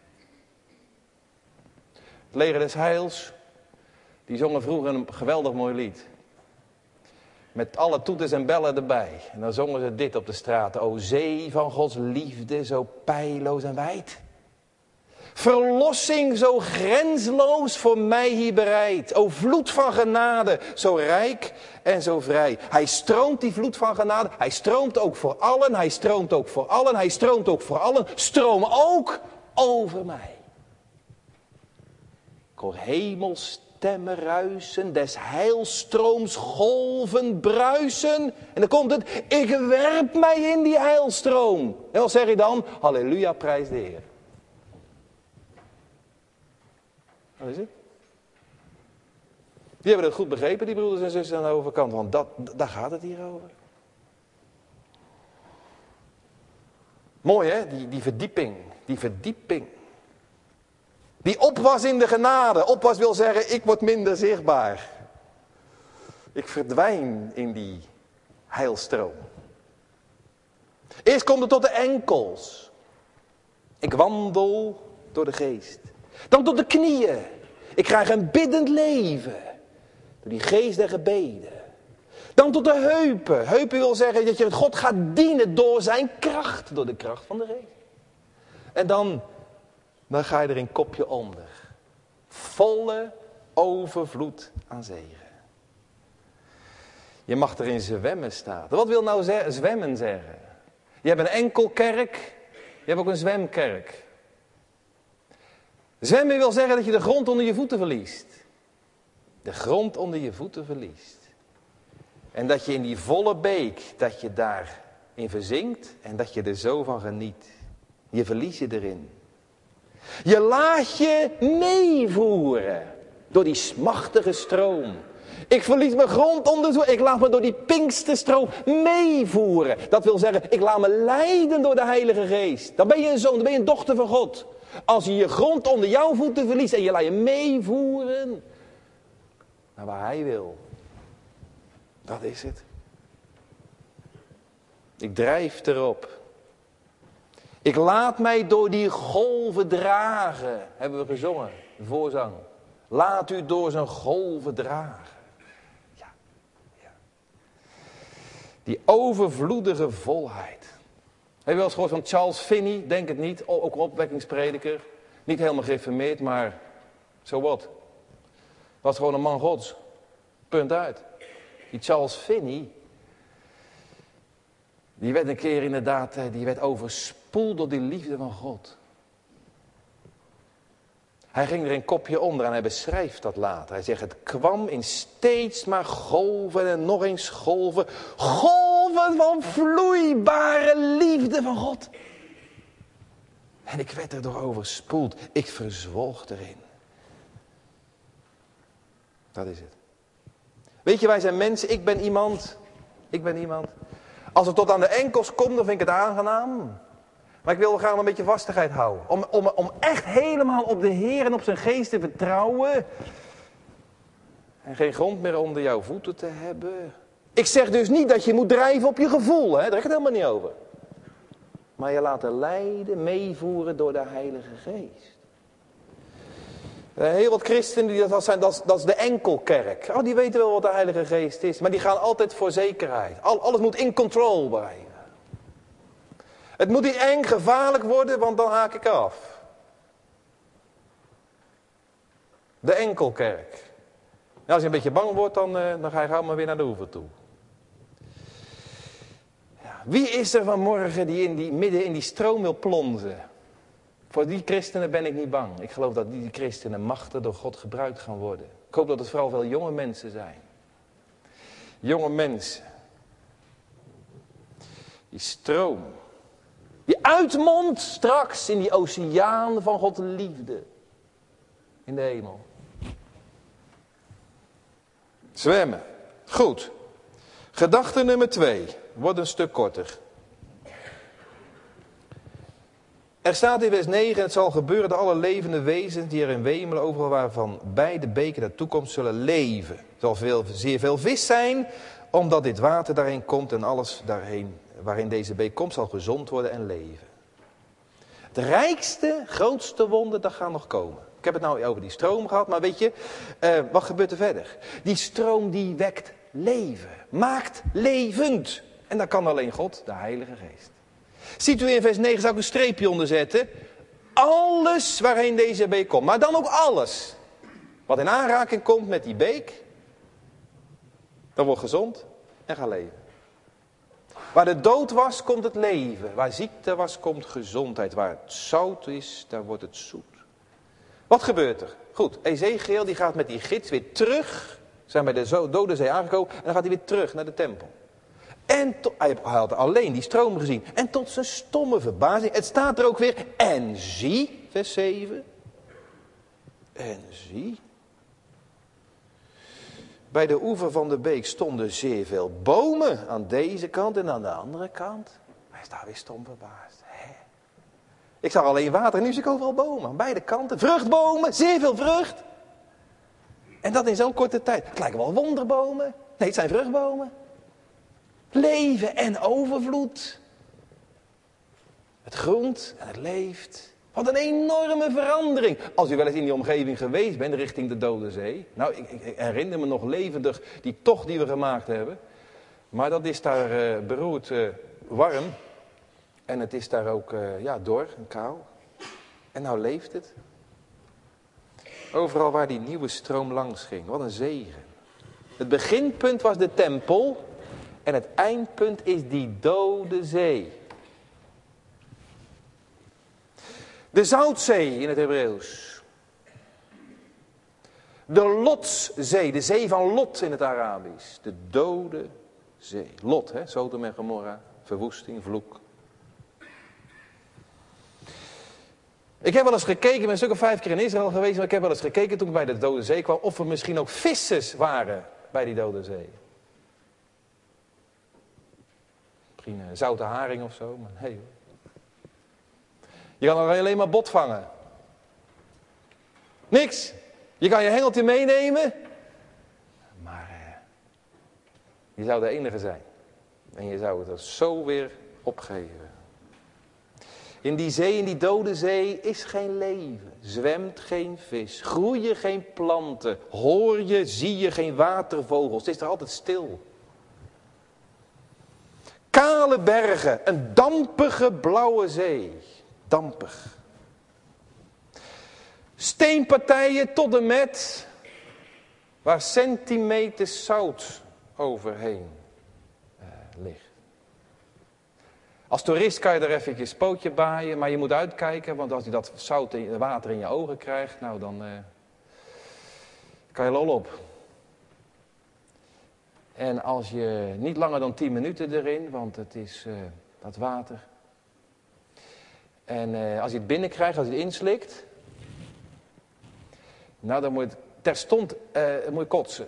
Het leger des heils, die zongen vroeger een geweldig mooi lied. Met alle toeters en bellen erbij. En dan zongen ze dit op de straat. O zee van Gods liefde, zo peilloos en wijd. Verlossing zo grensloos voor mij hier bereid. O vloed van genade, zo rijk en zo vrij. Hij stroomt die vloed van genade. Hij stroomt ook voor allen. Hij stroomt ook voor allen. Hij stroomt ook voor allen. Stroom ook over mij. Ik hoor hemelstemmen ruisen. Des heilstrooms golven bruisen. En dan komt het. Ik werp mij in die heilstroom. En wat zeg je dan? Halleluja, prijs de Heer. Wat is het? Die hebben het goed begrepen, die broeders en zussen aan de overkant. Want dat, daar gaat het hier over. Mooi hè, die, die verdieping. Die verdieping. Die opwas in de genade. Opwas wil zeggen, ik word minder zichtbaar. Ik verdwijn in die heilstroom. Eerst komt het tot de enkels. Ik wandel door de geest. Dan tot de knieën. Ik krijg een biddend leven. Door die geest der gebeden. Dan tot de heupen. Heupen wil zeggen dat je het God gaat dienen door zijn kracht. Door de kracht van de geest. En dan, dan ga je er een kopje onder. Volle overvloed aan zegen. Je mag erin zwemmen staan. Wat wil nou ze- zwemmen zeggen? Je hebt een enkel kerk. Je hebt ook een zwemkerk. Zwemmen wil zeggen dat je de grond onder je voeten verliest. De grond onder je voeten verliest. En dat je in die volle beek, dat je daarin verzinkt en dat je er zo van geniet. Je verlies je erin. Je laat je meevoeren door die smachtige stroom. Ik verlies mijn grond onder zo. Ik laat me door die Pinksterstroom meevoeren. Dat wil zeggen, ik laat me leiden door de Heilige Geest. Dan ben je een zoon, dan ben je een dochter van God. Als je je grond onder jouw voeten verliest en je laat je meevoeren naar waar hij wil. Dat is het. Ik drijf erop. Ik laat mij door die golven dragen. Hebben we gezongen, de voorzang. Laat u door zijn golven dragen. Ja, ja. Die overvloedige volheid. Heb je wel eens gehoord van Charles Finney? Denk het niet. Ook een opwekkingsprediker. Niet helemaal gereformeerd, maar zo wat. Was gewoon een man Gods. Punt uit. Die Charles Finney. Die werd een keer inderdaad, die werd overspoeld door die liefde van God. Hij ging er een kopje onder en hij beschrijft dat later. Hij zegt, het kwam in steeds maar golven en nog eens golven. Golven van vloeibare liefde van God. En ik werd er door overspoeld. Ik verzwolg erin. Dat is het. Weet je, wij zijn mensen, ik ben iemand. Ik ben iemand. Als het tot aan de enkels komt, dan vind ik het aangenaam. Maar ik wil graag een beetje vastigheid houden. Om, om, om echt helemaal op de Heer en op zijn geest te vertrouwen. En geen grond meer onder jouw voeten te hebben. Ik zeg dus niet dat je moet drijven op je gevoel. Hè? Daar heb ik het helemaal niet over. maar je laten leiden, meevoeren door de Heilige Geest. Heel wat christenen, die dat, zijn, dat, is, dat is de enkelkerk. Oh, die weten wel wat de Heilige Geest is, maar die gaan altijd voor zekerheid. Al, alles moet in control blijven. Het moet niet eng, gevaarlijk worden, want dan haak ik af. De enkelkerk. En als je een beetje bang wordt, dan, uh, dan ga je gauw maar weer naar de oever toe. Ja, wie is er vanmorgen die, in die midden in die stroom wil plonzen? Voor die christenen ben ik niet bang. Ik geloof dat die christenen machtig door God gebruikt gaan worden. Ik hoop dat het vooral veel jonge mensen zijn. Jonge mensen. Die stroom. Die uitmondt straks in die oceaan van Gods liefde. In de hemel. Zwemmen. Goed. Gedachte nummer twee. Wordt een stuk korter. Er staat in vers negen, het zal gebeuren dat alle levende wezens die erin wemelen, overal waarvan beide beken de toekomst zullen leven. Er zal veel, zeer veel vis zijn, omdat dit water daarheen komt en alles daarheen, waarin deze beek komt, zal gezond worden en leven. Het rijkste, grootste wonder, dat gaat nog komen. Ik heb het nou over die stroom gehad, maar weet je, uh, wat gebeurt er verder? Die stroom die wekt leven, maakt levend. En dat kan alleen God, de Heilige Geest. Ziet u in vers negen, zou ik een streepje onder zetten. Alles waarheen deze beek komt. Maar dan ook alles. Wat in aanraking komt met die beek. Dan wordt gezond en gaat leven. Waar de dood was, komt het leven. Waar ziekte was, komt gezondheid. Waar het zout is, daar wordt het zoet. Wat gebeurt er? Goed, Ezechiel die gaat met die gids weer terug. Zijn bij de Dode Zee aangekomen. En dan gaat hij weer terug naar de tempel. En to, hij had alleen die stroom gezien. En tot zijn stomme verbazing. Het staat er ook weer. En zie, vers zeven. En zie. Bij de oever van de beek stonden zeer veel bomen. Aan deze kant en aan de andere kant. Hij is daar weer stom verbaasd. Hè? Ik zag alleen water en nu zie ik overal bomen. Aan beide kanten. Vruchtbomen, zeer veel vrucht. En dat in zo'n korte tijd. Het lijken wel wonderbomen. Nee, het zijn vruchtbomen. Leven en overvloed. Het groent en het leeft. Wat een enorme verandering. Als u wel eens in die omgeving geweest bent, richting de Dode Zee. Nou, ik, ik herinner me nog levendig die tocht die we gemaakt hebben. Maar dat is daar uh, beroerd uh, warm. En het is daar ook uh, ja, dor en kaal. En nou leeft het. Overal waar die nieuwe stroom langs ging. Wat een zegen. Het beginpunt was de tempel. En het eindpunt is die Dode Zee. De Zoutzee in het Hebreeuws. De Lotszee, de zee van Lot in het Arabisch. De Dode Zee. Lot, hè? Sodom en Gomorra, verwoesting, vloek. Ik heb wel eens gekeken, ik ben een stuk of vijf keer in Israël geweest, maar ik heb wel eens gekeken toen ik bij de Dode Zee kwam, of er misschien ook vissers waren bij die Dode Zee. Misschien een zoute haring of zo, maar nee. Je kan er alleen maar bot vangen. Niks. Je kan je hengeltje meenemen. Maar eh, je zou de enige zijn. En je zou het er zo weer opgeven. In die zee, in die Dode Zee, is geen leven. Zwemt geen vis. Groeien geen planten. Hoor je, zie je geen watervogels. Het is er altijd stil. Kale bergen, een dampige blauwe zee. Dampig. Steenpartijen tot en met waar centimeters zout overheen uh, ligt. Als toerist kan je er even je pootje baaien, maar je moet uitkijken, want als je dat zout in, water in je ogen krijgt, nou dan uh, kan je lol op. En als je niet langer dan tien minuten erin, want het is uh, dat water. En uh, als je het binnenkrijgt, als je het inslikt, nou dan moet je terstond uh, moet je kotsen.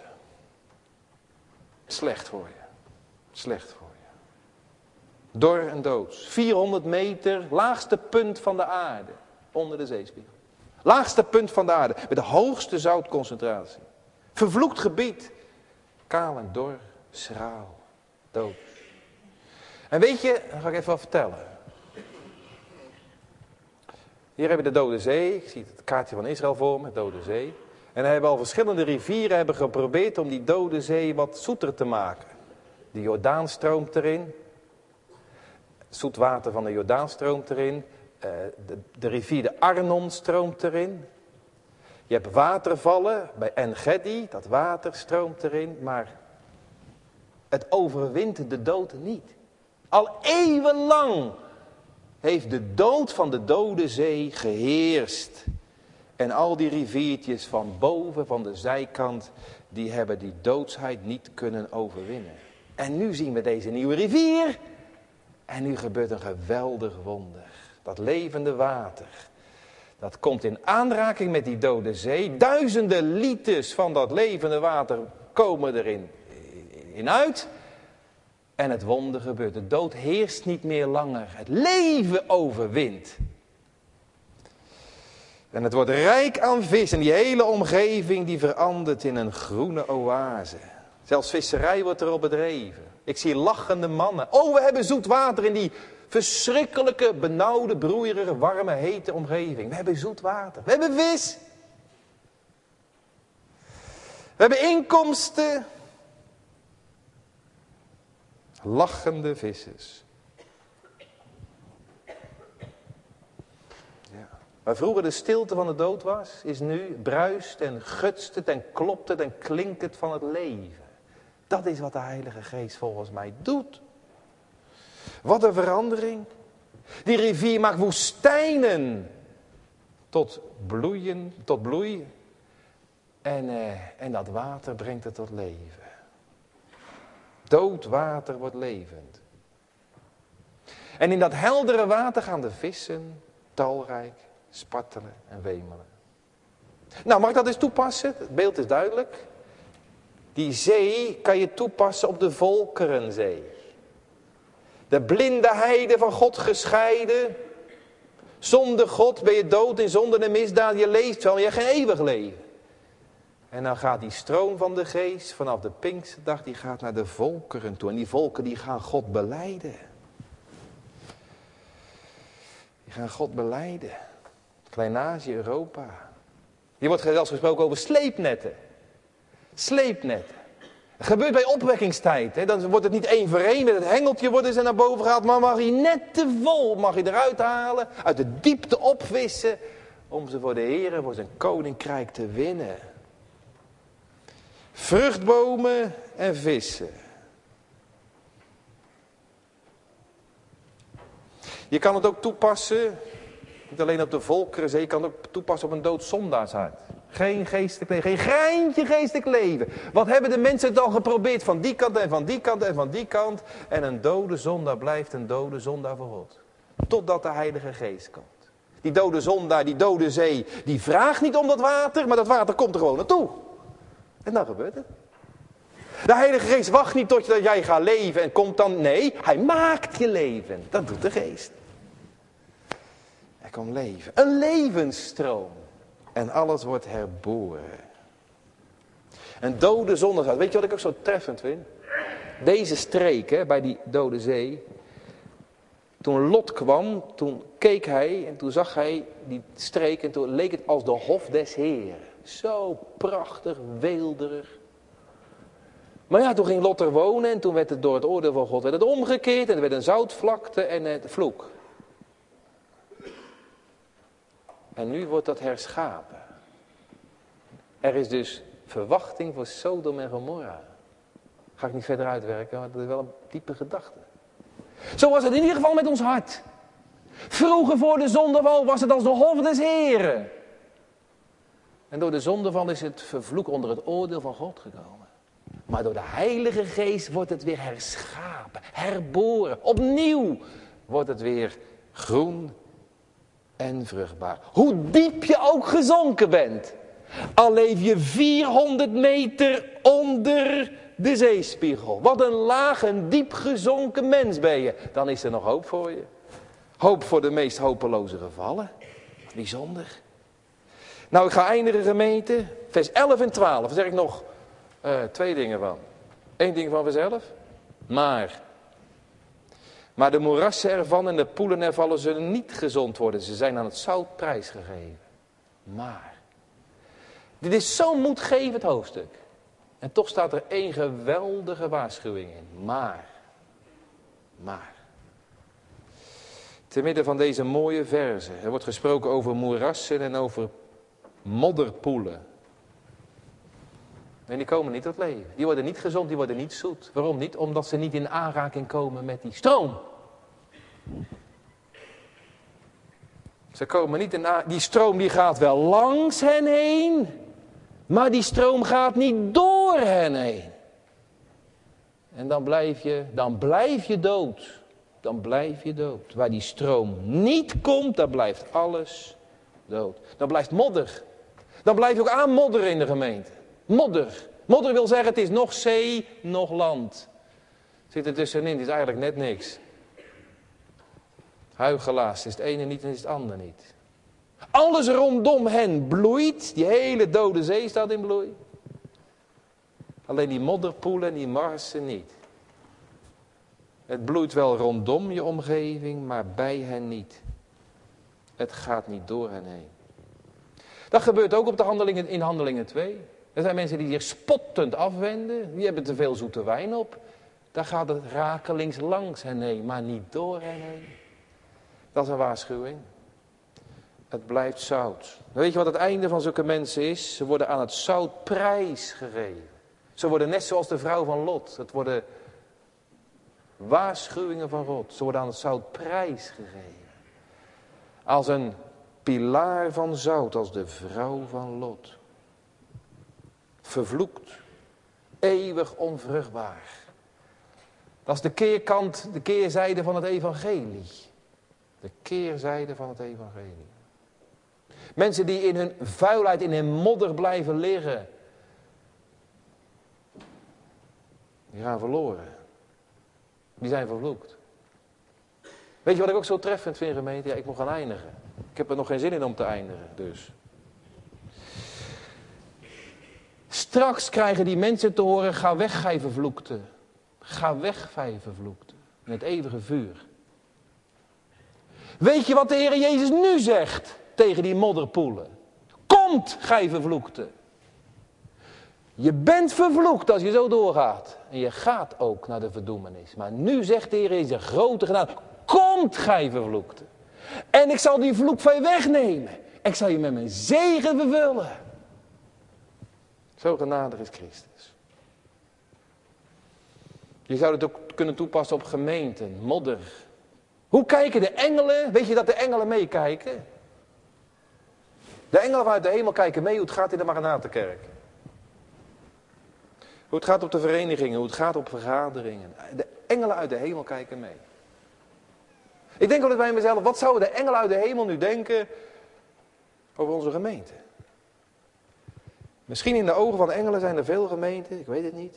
Slecht voor je. Slecht voor je. Dor en doods. vierhonderd meter, laagste punt van de aarde. Onder de zeespiegel. Laagste punt van de aarde. Met de hoogste zoutconcentratie. Vervloekt gebied. Kaal en dor, schraal, dood. En weet je, dat ga ik even wat vertellen. Hier hebben we de Dode Zee. Ik zie het kaartje van Israël voor me, Dode Zee. En dan hebben al verschillende rivieren hebben geprobeerd om die Dode Zee wat zoeter te maken. De Jordaan stroomt erin. Zoet water van de Jordaan stroomt erin. Uh, de, de rivier de Arnon stroomt erin. Je hebt watervallen bij En-Gedi, dat water stroomt erin. Maar het overwint de dood niet. Al eeuwenlang heeft de dood van de Dode Zee geheerst. En al die riviertjes van boven, van de zijkant, die hebben die doodsheid niet kunnen overwinnen. En nu zien we deze nieuwe rivier. En nu gebeurt een geweldig wonder. Dat levende water, dat komt in aanraking met die Dode Zee. Duizenden liters van dat levende water komen erin in uit. En het wonder gebeurt. De dood heerst niet meer langer. Het leven overwint. En het wordt rijk aan vis. En die hele omgeving die verandert in een groene oase. Zelfs visserij wordt erop bedreven. Ik zie lachende mannen. Oh, we hebben zoet water in die verschrikkelijke, benauwde, broeierige, warme, hete omgeving. We hebben zoet water. We hebben vis. We hebben inkomsten. Lachende vissers. Ja. Waar vroeger de stilte van de dood was, is nu bruist en gutst het en klopt het en klinkt het van het leven. Dat is wat de Heilige Geest volgens mij doet. Wat een verandering. Die rivier maakt woestijnen tot bloeien, tot bloei. En, eh, en dat water brengt het tot leven. Dood water wordt levend. En in dat heldere water gaan de vissen talrijk spartelen en wemelen. Nou, mag ik dat eens toepassen? Het beeld is duidelijk. Die zee kan je toepassen op de Volkerenzee. De blinde heide van God gescheiden. Zonder God ben je dood in zonde en misdaad. Je leeft wel, maar je hebt geen eeuwig leven. En dan gaat die stroom van de geest vanaf de Pinksterdag, die gaat naar de volkeren toe. En die volken die gaan God belijden. Die gaan God belijden. Klein-Azië, Europa. Hier wordt zelfs gesproken over sleepnetten. Sleepnetten. Het gebeurt bij opwekkingstijd. Hè? Dan wordt het niet één voor één. Met het hengeltje worden ze naar boven gehaald. Maar mag je net te vol, mag je eruit halen. Uit de diepte opvissen. Om ze voor de Heer, voor zijn koninkrijk te winnen. Vruchtbomen en vissen. Je kan het ook toepassen, niet alleen op de Volkerenzee, je kan het ook toepassen op een dood zondaarshart. Geen geestelijk leven, geen greintje geestelijk leven. Wat hebben de mensen het al geprobeerd van die kant en van die kant en van die kant. En een dode zondaar blijft een dode zondaar voor God. Totdat de Heilige Geest komt. Die dode zondaar, die dode zee, die vraagt niet om dat water, maar dat water komt er gewoon naartoe. En dan gebeurt het. De Heilige Geest wacht niet tot jij gaat leven en komt dan. Nee, hij maakt je leven. Dat doet de Geest. Er komt leven. Een levensstroom. En alles wordt herboren. Een dode zondaar. Weet je wat ik ook zo treffend vind? Deze streek, hè, bij die Dode Zee. Toen Lot kwam, toen keek hij en toen zag hij die streek en toen leek het als de hof des Heeren. Zo prachtig, weelderig. Maar ja, toen ging Lot er wonen en toen werd het door het oordeel van God werd het omgekeerd. En er werd een zoutvlakte en het vloek. En nu wordt dat herschapen. Er is dus verwachting voor Sodom en Gomorra. Ga ik niet verder uitwerken, maar dat is wel een diepe gedachte. Zo was het in ieder geval met ons hart. Vroeger voor de zondeval was het als de hof des Heren. En door de zondeval is het vervloek onder het oordeel van God gekomen. Maar door de Heilige Geest wordt het weer herschapen, herboren. Opnieuw wordt het weer groen en vruchtbaar. Hoe diep je ook gezonken bent. Al leef je vierhonderd meter onder de zeespiegel. Wat een laag en diep gezonken mens ben je. Dan is er nog hoop voor je. Hoop voor de meest hopeloze gevallen. Bijzonder. Nou, ik ga eindigen gemeente. Vers elf en twaalf. Daar zeg ik nog uh, twee dingen van. Eén ding van vers elf. Maar Maar de moerassen ervan en de poelen ervan zullen niet gezond worden. Ze zijn aan het zout prijsgegeven. Maar, dit is zo'n moedgevend hoofdstuk. En toch staat er één geweldige waarschuwing in. Maar, maar. Te midden van deze mooie verzen. Er wordt gesproken over moerassen en over modderpoelen. En die komen niet tot leven. Die worden niet gezond, die worden niet zoet. Waarom niet? Omdat ze niet in aanraking komen met die stroom. Ze komen niet in aanraking. Die stroom die gaat wel langs hen heen. Maar die stroom gaat niet door hen heen. En dan blijf je, dan blijf je dood. Dan blijf je dood. Waar die stroom niet komt, dan blijft alles dood. Dan blijft modder. Dan blijf je ook aanmodderen in de gemeente. Modder. Modder wil zeggen, het is nog zee, nog land. Zit er tussenin, het is eigenlijk net niks. Huigelaars, is het ene niet en is het andere niet. Alles rondom hen bloeit. Die hele dode zee staat in bloei. Alleen die modderpoelen en die marsen niet. Het bloeit wel rondom je omgeving, maar bij hen niet. Het gaat niet door hen heen. Dat gebeurt ook op de handelingen, in Handelingen twee. Er zijn mensen die zich spottend afwenden. Die hebben te veel zoete wijn op. Daar gaat het rakelings langs hen heen, maar niet door hen heen. Dat is een waarschuwing. Het blijft zout. Weet je wat het einde van zulke mensen is? Ze worden aan het zout prijsgegeven. Ze worden net zoals de vrouw van Lot. Het worden waarschuwingen van God. Ze worden aan het zout prijsgegeven. Als een pilaar van zout, als de vrouw van Lot. Vervloekt. Eeuwig onvruchtbaar. Dat is de keerkant, de keerzijde van het evangelie. De keerzijde van het evangelie. Mensen die in hun vuilheid, in hun modder blijven liggen. Die gaan verloren. Die zijn vervloekt. Weet je wat ik ook zo treffend vind, gemeente? Ja, ik moet gaan eindigen. Ik heb er nog geen zin in om te eindigen, dus. Straks krijgen die mensen te horen, ga weg, gij vervloekte. Ga weg, gij vervloekte. In het eeuwige vuur. Weet je wat de Heer Jezus nu zegt tegen die modderpoelen? Komt, gij vervloekte. Je bent vervloekt als je zo doorgaat. En je gaat ook naar de verdoemenis. Maar nu zegt de Heer Jezus, grote genade. Komt, gij vervloekte. En ik zal die vloek van je wegnemen. Ik zal je met mijn zegen vervullen. Zo genadig is Christus. Je zou het ook kunnen toepassen op gemeenten, modder. Hoe kijken de engelen? Weet je dat de engelen meekijken? De engelen vanuit de hemel kijken mee hoe het gaat in de Maranatenkerk. Hoe het gaat op de verenigingen, hoe het gaat op vergaderingen. De engelen uit de hemel kijken mee. Ik denk altijd bij mezelf, wat zouden de engelen uit de hemel nu denken over onze gemeente? Misschien in de ogen van de engelen zijn er veel gemeenten, ik weet het niet.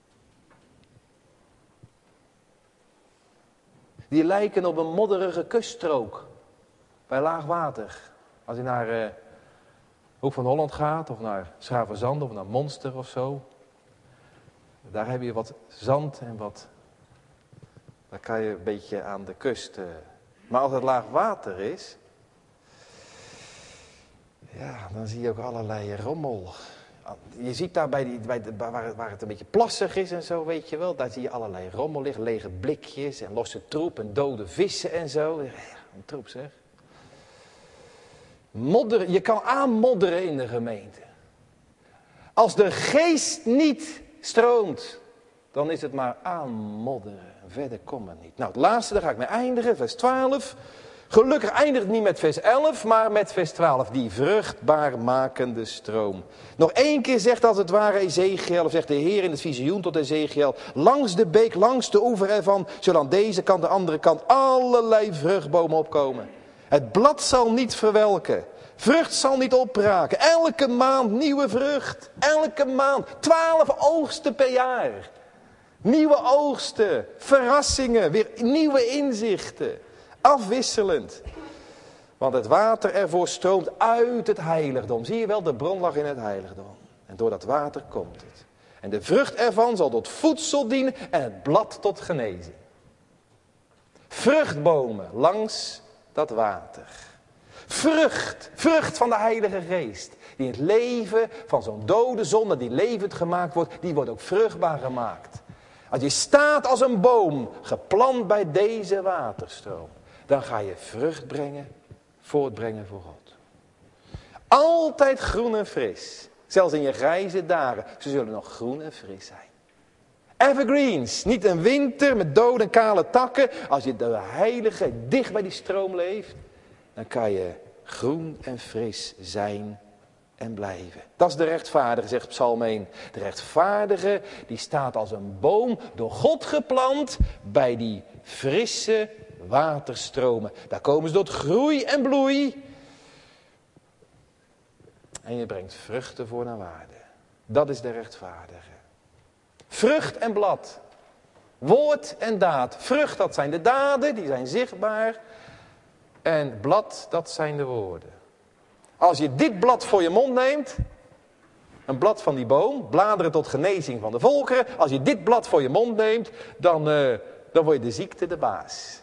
Die lijken op een modderige kuststrook bij laag water. Als je naar uh, Hoek van Holland gaat of naar Schavenzand of naar Monster of zo. Daar heb je wat zand en wat... Daar kan je een beetje aan de kust... Uh, maar als het laag water is... Ja, dan zie je ook allerlei rommel. Je ziet daar bij die, bij de, waar, het, waar het een beetje plassig is en zo, weet je wel. Daar zie je allerlei rommel liggen, lege blikjes en losse troep en dode vissen en zo. Ja, een troep zeg. Modder, je kan aanmodderen in de gemeente. Als de geest niet stroomt, dan is het maar aanmodderen. Verder komt het niet. Nou, het laatste, daar ga ik mee eindigen, vers twaalf. Gelukkig eindigt het niet met vers elf, maar met vers twaalf. Die vruchtbaar makende stroom. Nog één keer zegt als het ware Ezechiel, of zegt de Heer in het visioen tot Ezechiel. Langs de beek, langs de oever ervan, zullen aan deze kant, de andere kant, allerlei vruchtbomen opkomen. Het blad zal niet verwelken. Vrucht zal niet opraken. Elke maand nieuwe vrucht. Elke maand. Twaalf oogsten per jaar. Nieuwe oogsten. Verrassingen. Weer nieuwe inzichten. Afwisselend. Want het water ervoor stroomt uit het heiligdom. Zie je wel, de bron lag in het heiligdom. En door dat water komt het. En de vrucht ervan zal tot voedsel dienen en het blad tot genezing. Vruchtbomen langs dat water. Vrucht, vrucht van de Heilige Geest. Die in het leven van zo'n dode zonde die levend gemaakt wordt, die wordt ook vruchtbaar gemaakt. Als je staat als een boom, geplant bij deze waterstroom, dan ga je vrucht brengen, voortbrengen voor God. Altijd groen en fris. Zelfs in je grijze dagen, ze zullen nog groen en fris zijn. Evergreens, niet een winter met dode en kale takken. Als je de Heilige dicht bij die stroom leeft, dan kan je groen en fris zijn en blijven. Dat is de rechtvaardige, zegt Psalm één. De rechtvaardige, die staat als een boom door God geplant bij die frisse waterstromen. Daar komen ze tot groei en bloei. En je brengt vruchten voor naar waarde. Dat is de rechtvaardige. Vrucht en blad. Woord en daad. Vrucht, dat zijn de daden, die zijn zichtbaar. En blad, dat zijn de woorden. Als je dit blad voor je mond neemt, een blad van die boom, bladeren tot genezing van de volkeren. Als je dit blad voor je mond neemt, dan, uh, dan word je de ziekte de baas.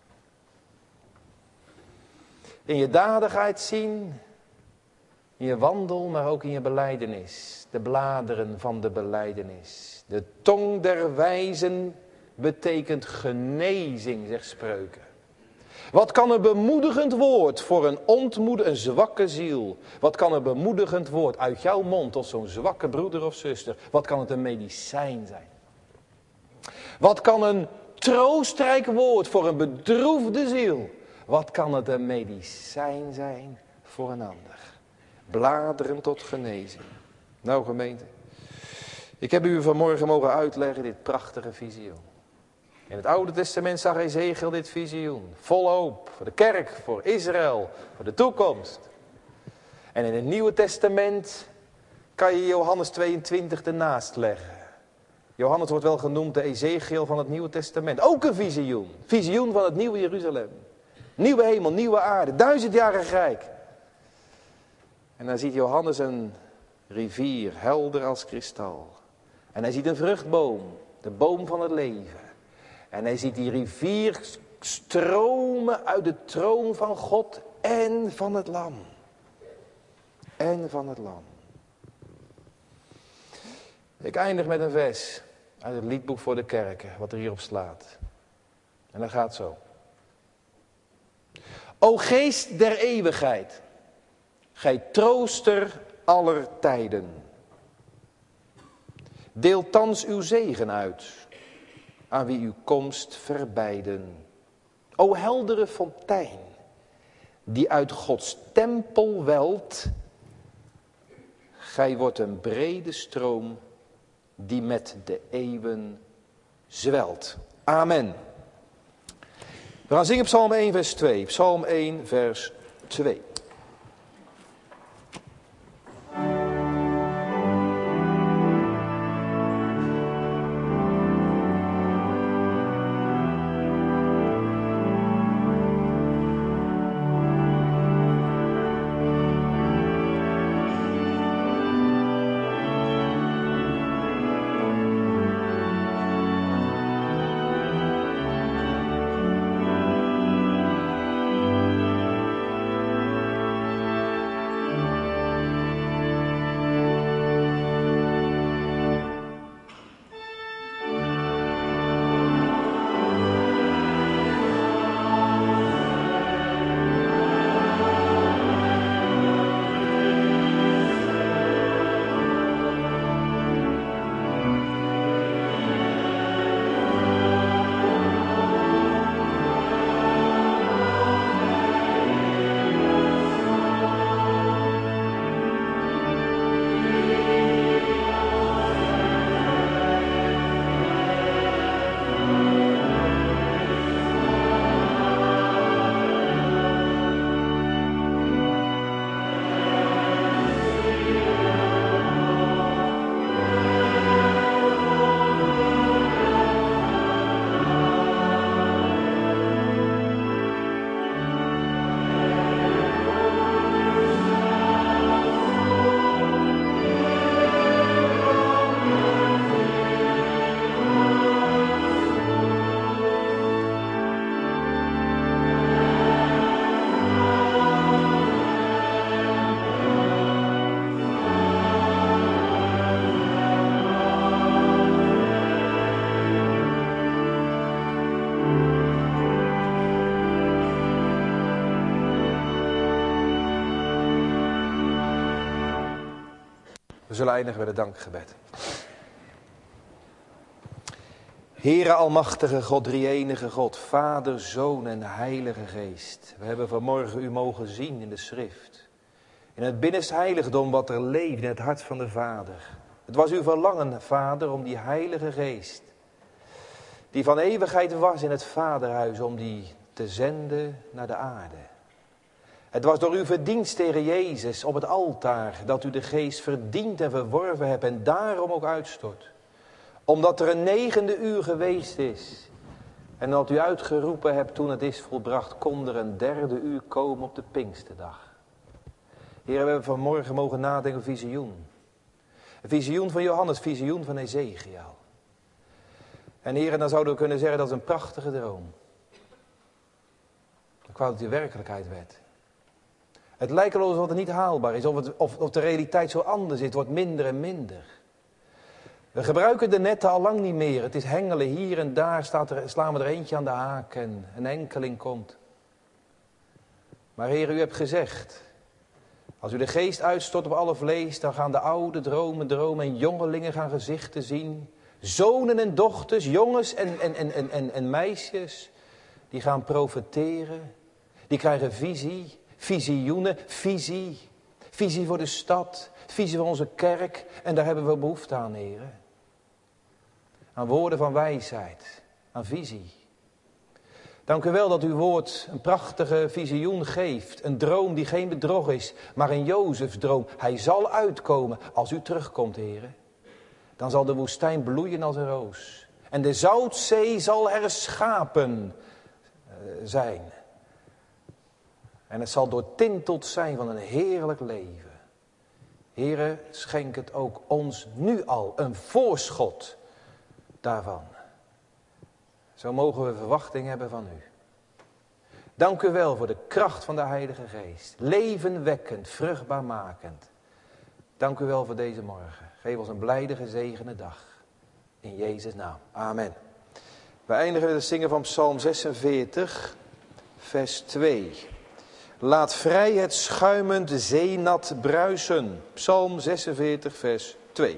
In je daden ga je het zien, in je wandel, maar ook in je belijdenis. De bladeren van de belijdenis. De tong der wijzen betekent genezing, zegt Spreuken. Wat kan een bemoedigend woord voor een ontmoedige, een zwakke ziel? Wat kan een bemoedigend woord uit jouw mond tot zo'n zwakke broeder of zuster? Wat kan het een medicijn zijn? Wat kan een troostrijk woord voor een bedroefde ziel? Wat kan het een medicijn zijn voor een ander? Bladeren tot genezing. Nou gemeente, ik heb u vanmorgen mogen uitleggen dit prachtige visioen. In het Oude Testament zag Ezechiel dit visioen. Vol hoop voor de kerk, voor Israël, voor de toekomst. En in het Nieuwe Testament kan je Johannes tweeëntwintig ernaast leggen. Johannes wordt wel genoemd de Ezechiel van het Nieuwe Testament. Ook een visioen. Visioen van het nieuwe Jeruzalem. Nieuwe hemel, nieuwe aarde, duizendjarig rijk. En dan ziet Johannes een rivier, helder als kristal. En hij ziet een vruchtboom, de boom van het leven. En hij ziet die rivier stromen uit de troon van God en van het lam. En van het lam. Ik eindig met een vers uit het liedboek voor de kerken, wat er hierop slaat. En dat gaat zo. O geest der eeuwigheid, gij trooster aller tijden. Deel thans uw zegen uit, aan wie uw komst verbeiden. O heldere fontein, die uit Gods tempel welt. Gij wordt een brede stroom, die met de eeuwen zwelt. Amen. We gaan zingen Psalm één vers twee. Psalm één vers twee. We zullen eindigen met het dankgebed. Heere almachtige God, drie-enige God, Vader, Zoon en Heilige Geest. We hebben vanmorgen u mogen zien in de schrift. In het binnenste heiligdom wat er leeft in het hart van de Vader. Het was uw verlangen, Vader, om die Heilige Geest, die van eeuwigheid was in het Vaderhuis, om die te zenden naar de aarde. Het was door uw verdienst, Heere Jezus, op het altaar, dat u de Geest verdiend en verworven hebt en daarom ook uitstort. Omdat er een negende uur geweest is en dat u uitgeroepen hebt toen het is volbracht, kon er een derde uur komen op de Pinksterdag. Heer, we hebben vanmorgen mogen nadenken over visioen. Een visioen van Johannes, een visioen van Ezechiel. En Heer, dan zouden we kunnen zeggen dat is een prachtige droom. Ik wou dat het de werkelijkheid werd. Het lijkt wel alsof het niet haalbaar is, of, het, of, of de realiteit zo anders is, het wordt minder en minder. We gebruiken de netten al lang niet meer. Het is hengelen, hier en daar staat er, slaan we er eentje aan de haak en een enkeling komt. Maar Heer, u hebt gezegd, als u de Geest uitstort op alle vlees, dan gaan de oude dromen dromen en jongelingen gaan gezichten zien. Zonen en dochters, jongens en, en, en, en, en meisjes, die gaan profeteren. Die krijgen visie, visioenen, visie. Visie voor de stad, visie voor onze kerk. En daar hebben we behoefte aan, heren. Aan woorden van wijsheid, aan visie. Dank u wel dat uw woord een prachtige visioen geeft. Een droom die geen bedrog is, maar een Jozefs droom. Hij zal uitkomen als u terugkomt, heren. Dan zal de woestijn bloeien als een roos. En de zoutzee zal herschapen zijn. En het zal doortinteld zijn van een heerlijk leven. Here, schenk het ook ons nu al een voorschot daarvan. Zo mogen we verwachting hebben van u. Dank u wel voor de kracht van de Heilige Geest. Levenwekkend, vruchtbaarmakend. Dank u wel voor deze morgen. Geef ons een blijde, gezegende dag. In Jezus' naam. Amen. We eindigen met het zingen van Psalm zesenveertig, vers twee. Laat vrij het schuimend zeenat bruisen. Psalm zesenveertig, vers twee.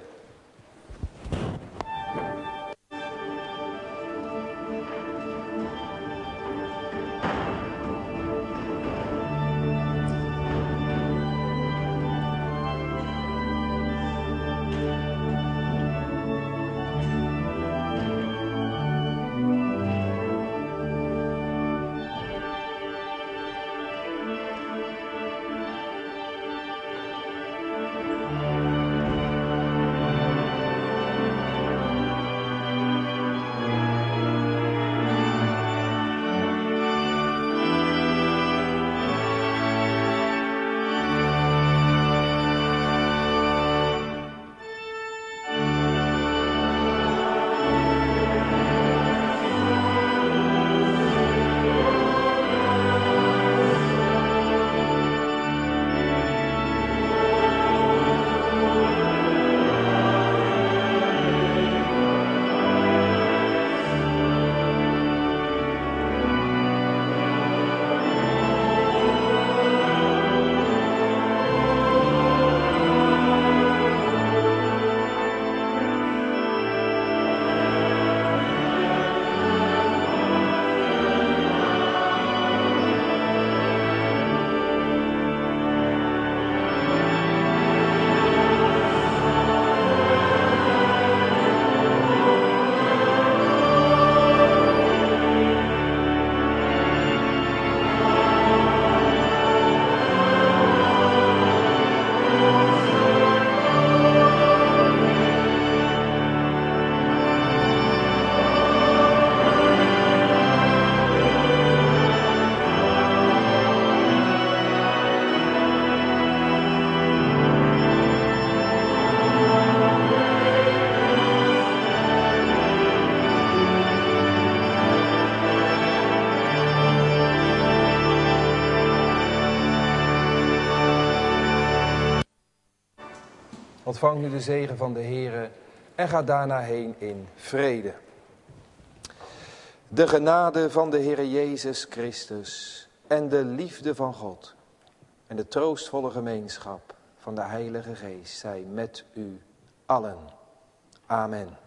Ontvang nu de zegen van de Heere en ga daarna heen in vrede. De genade van de Heere Jezus Christus en de liefde van God en de troostvolle gemeenschap van de Heilige Geest zij met u allen. Amen.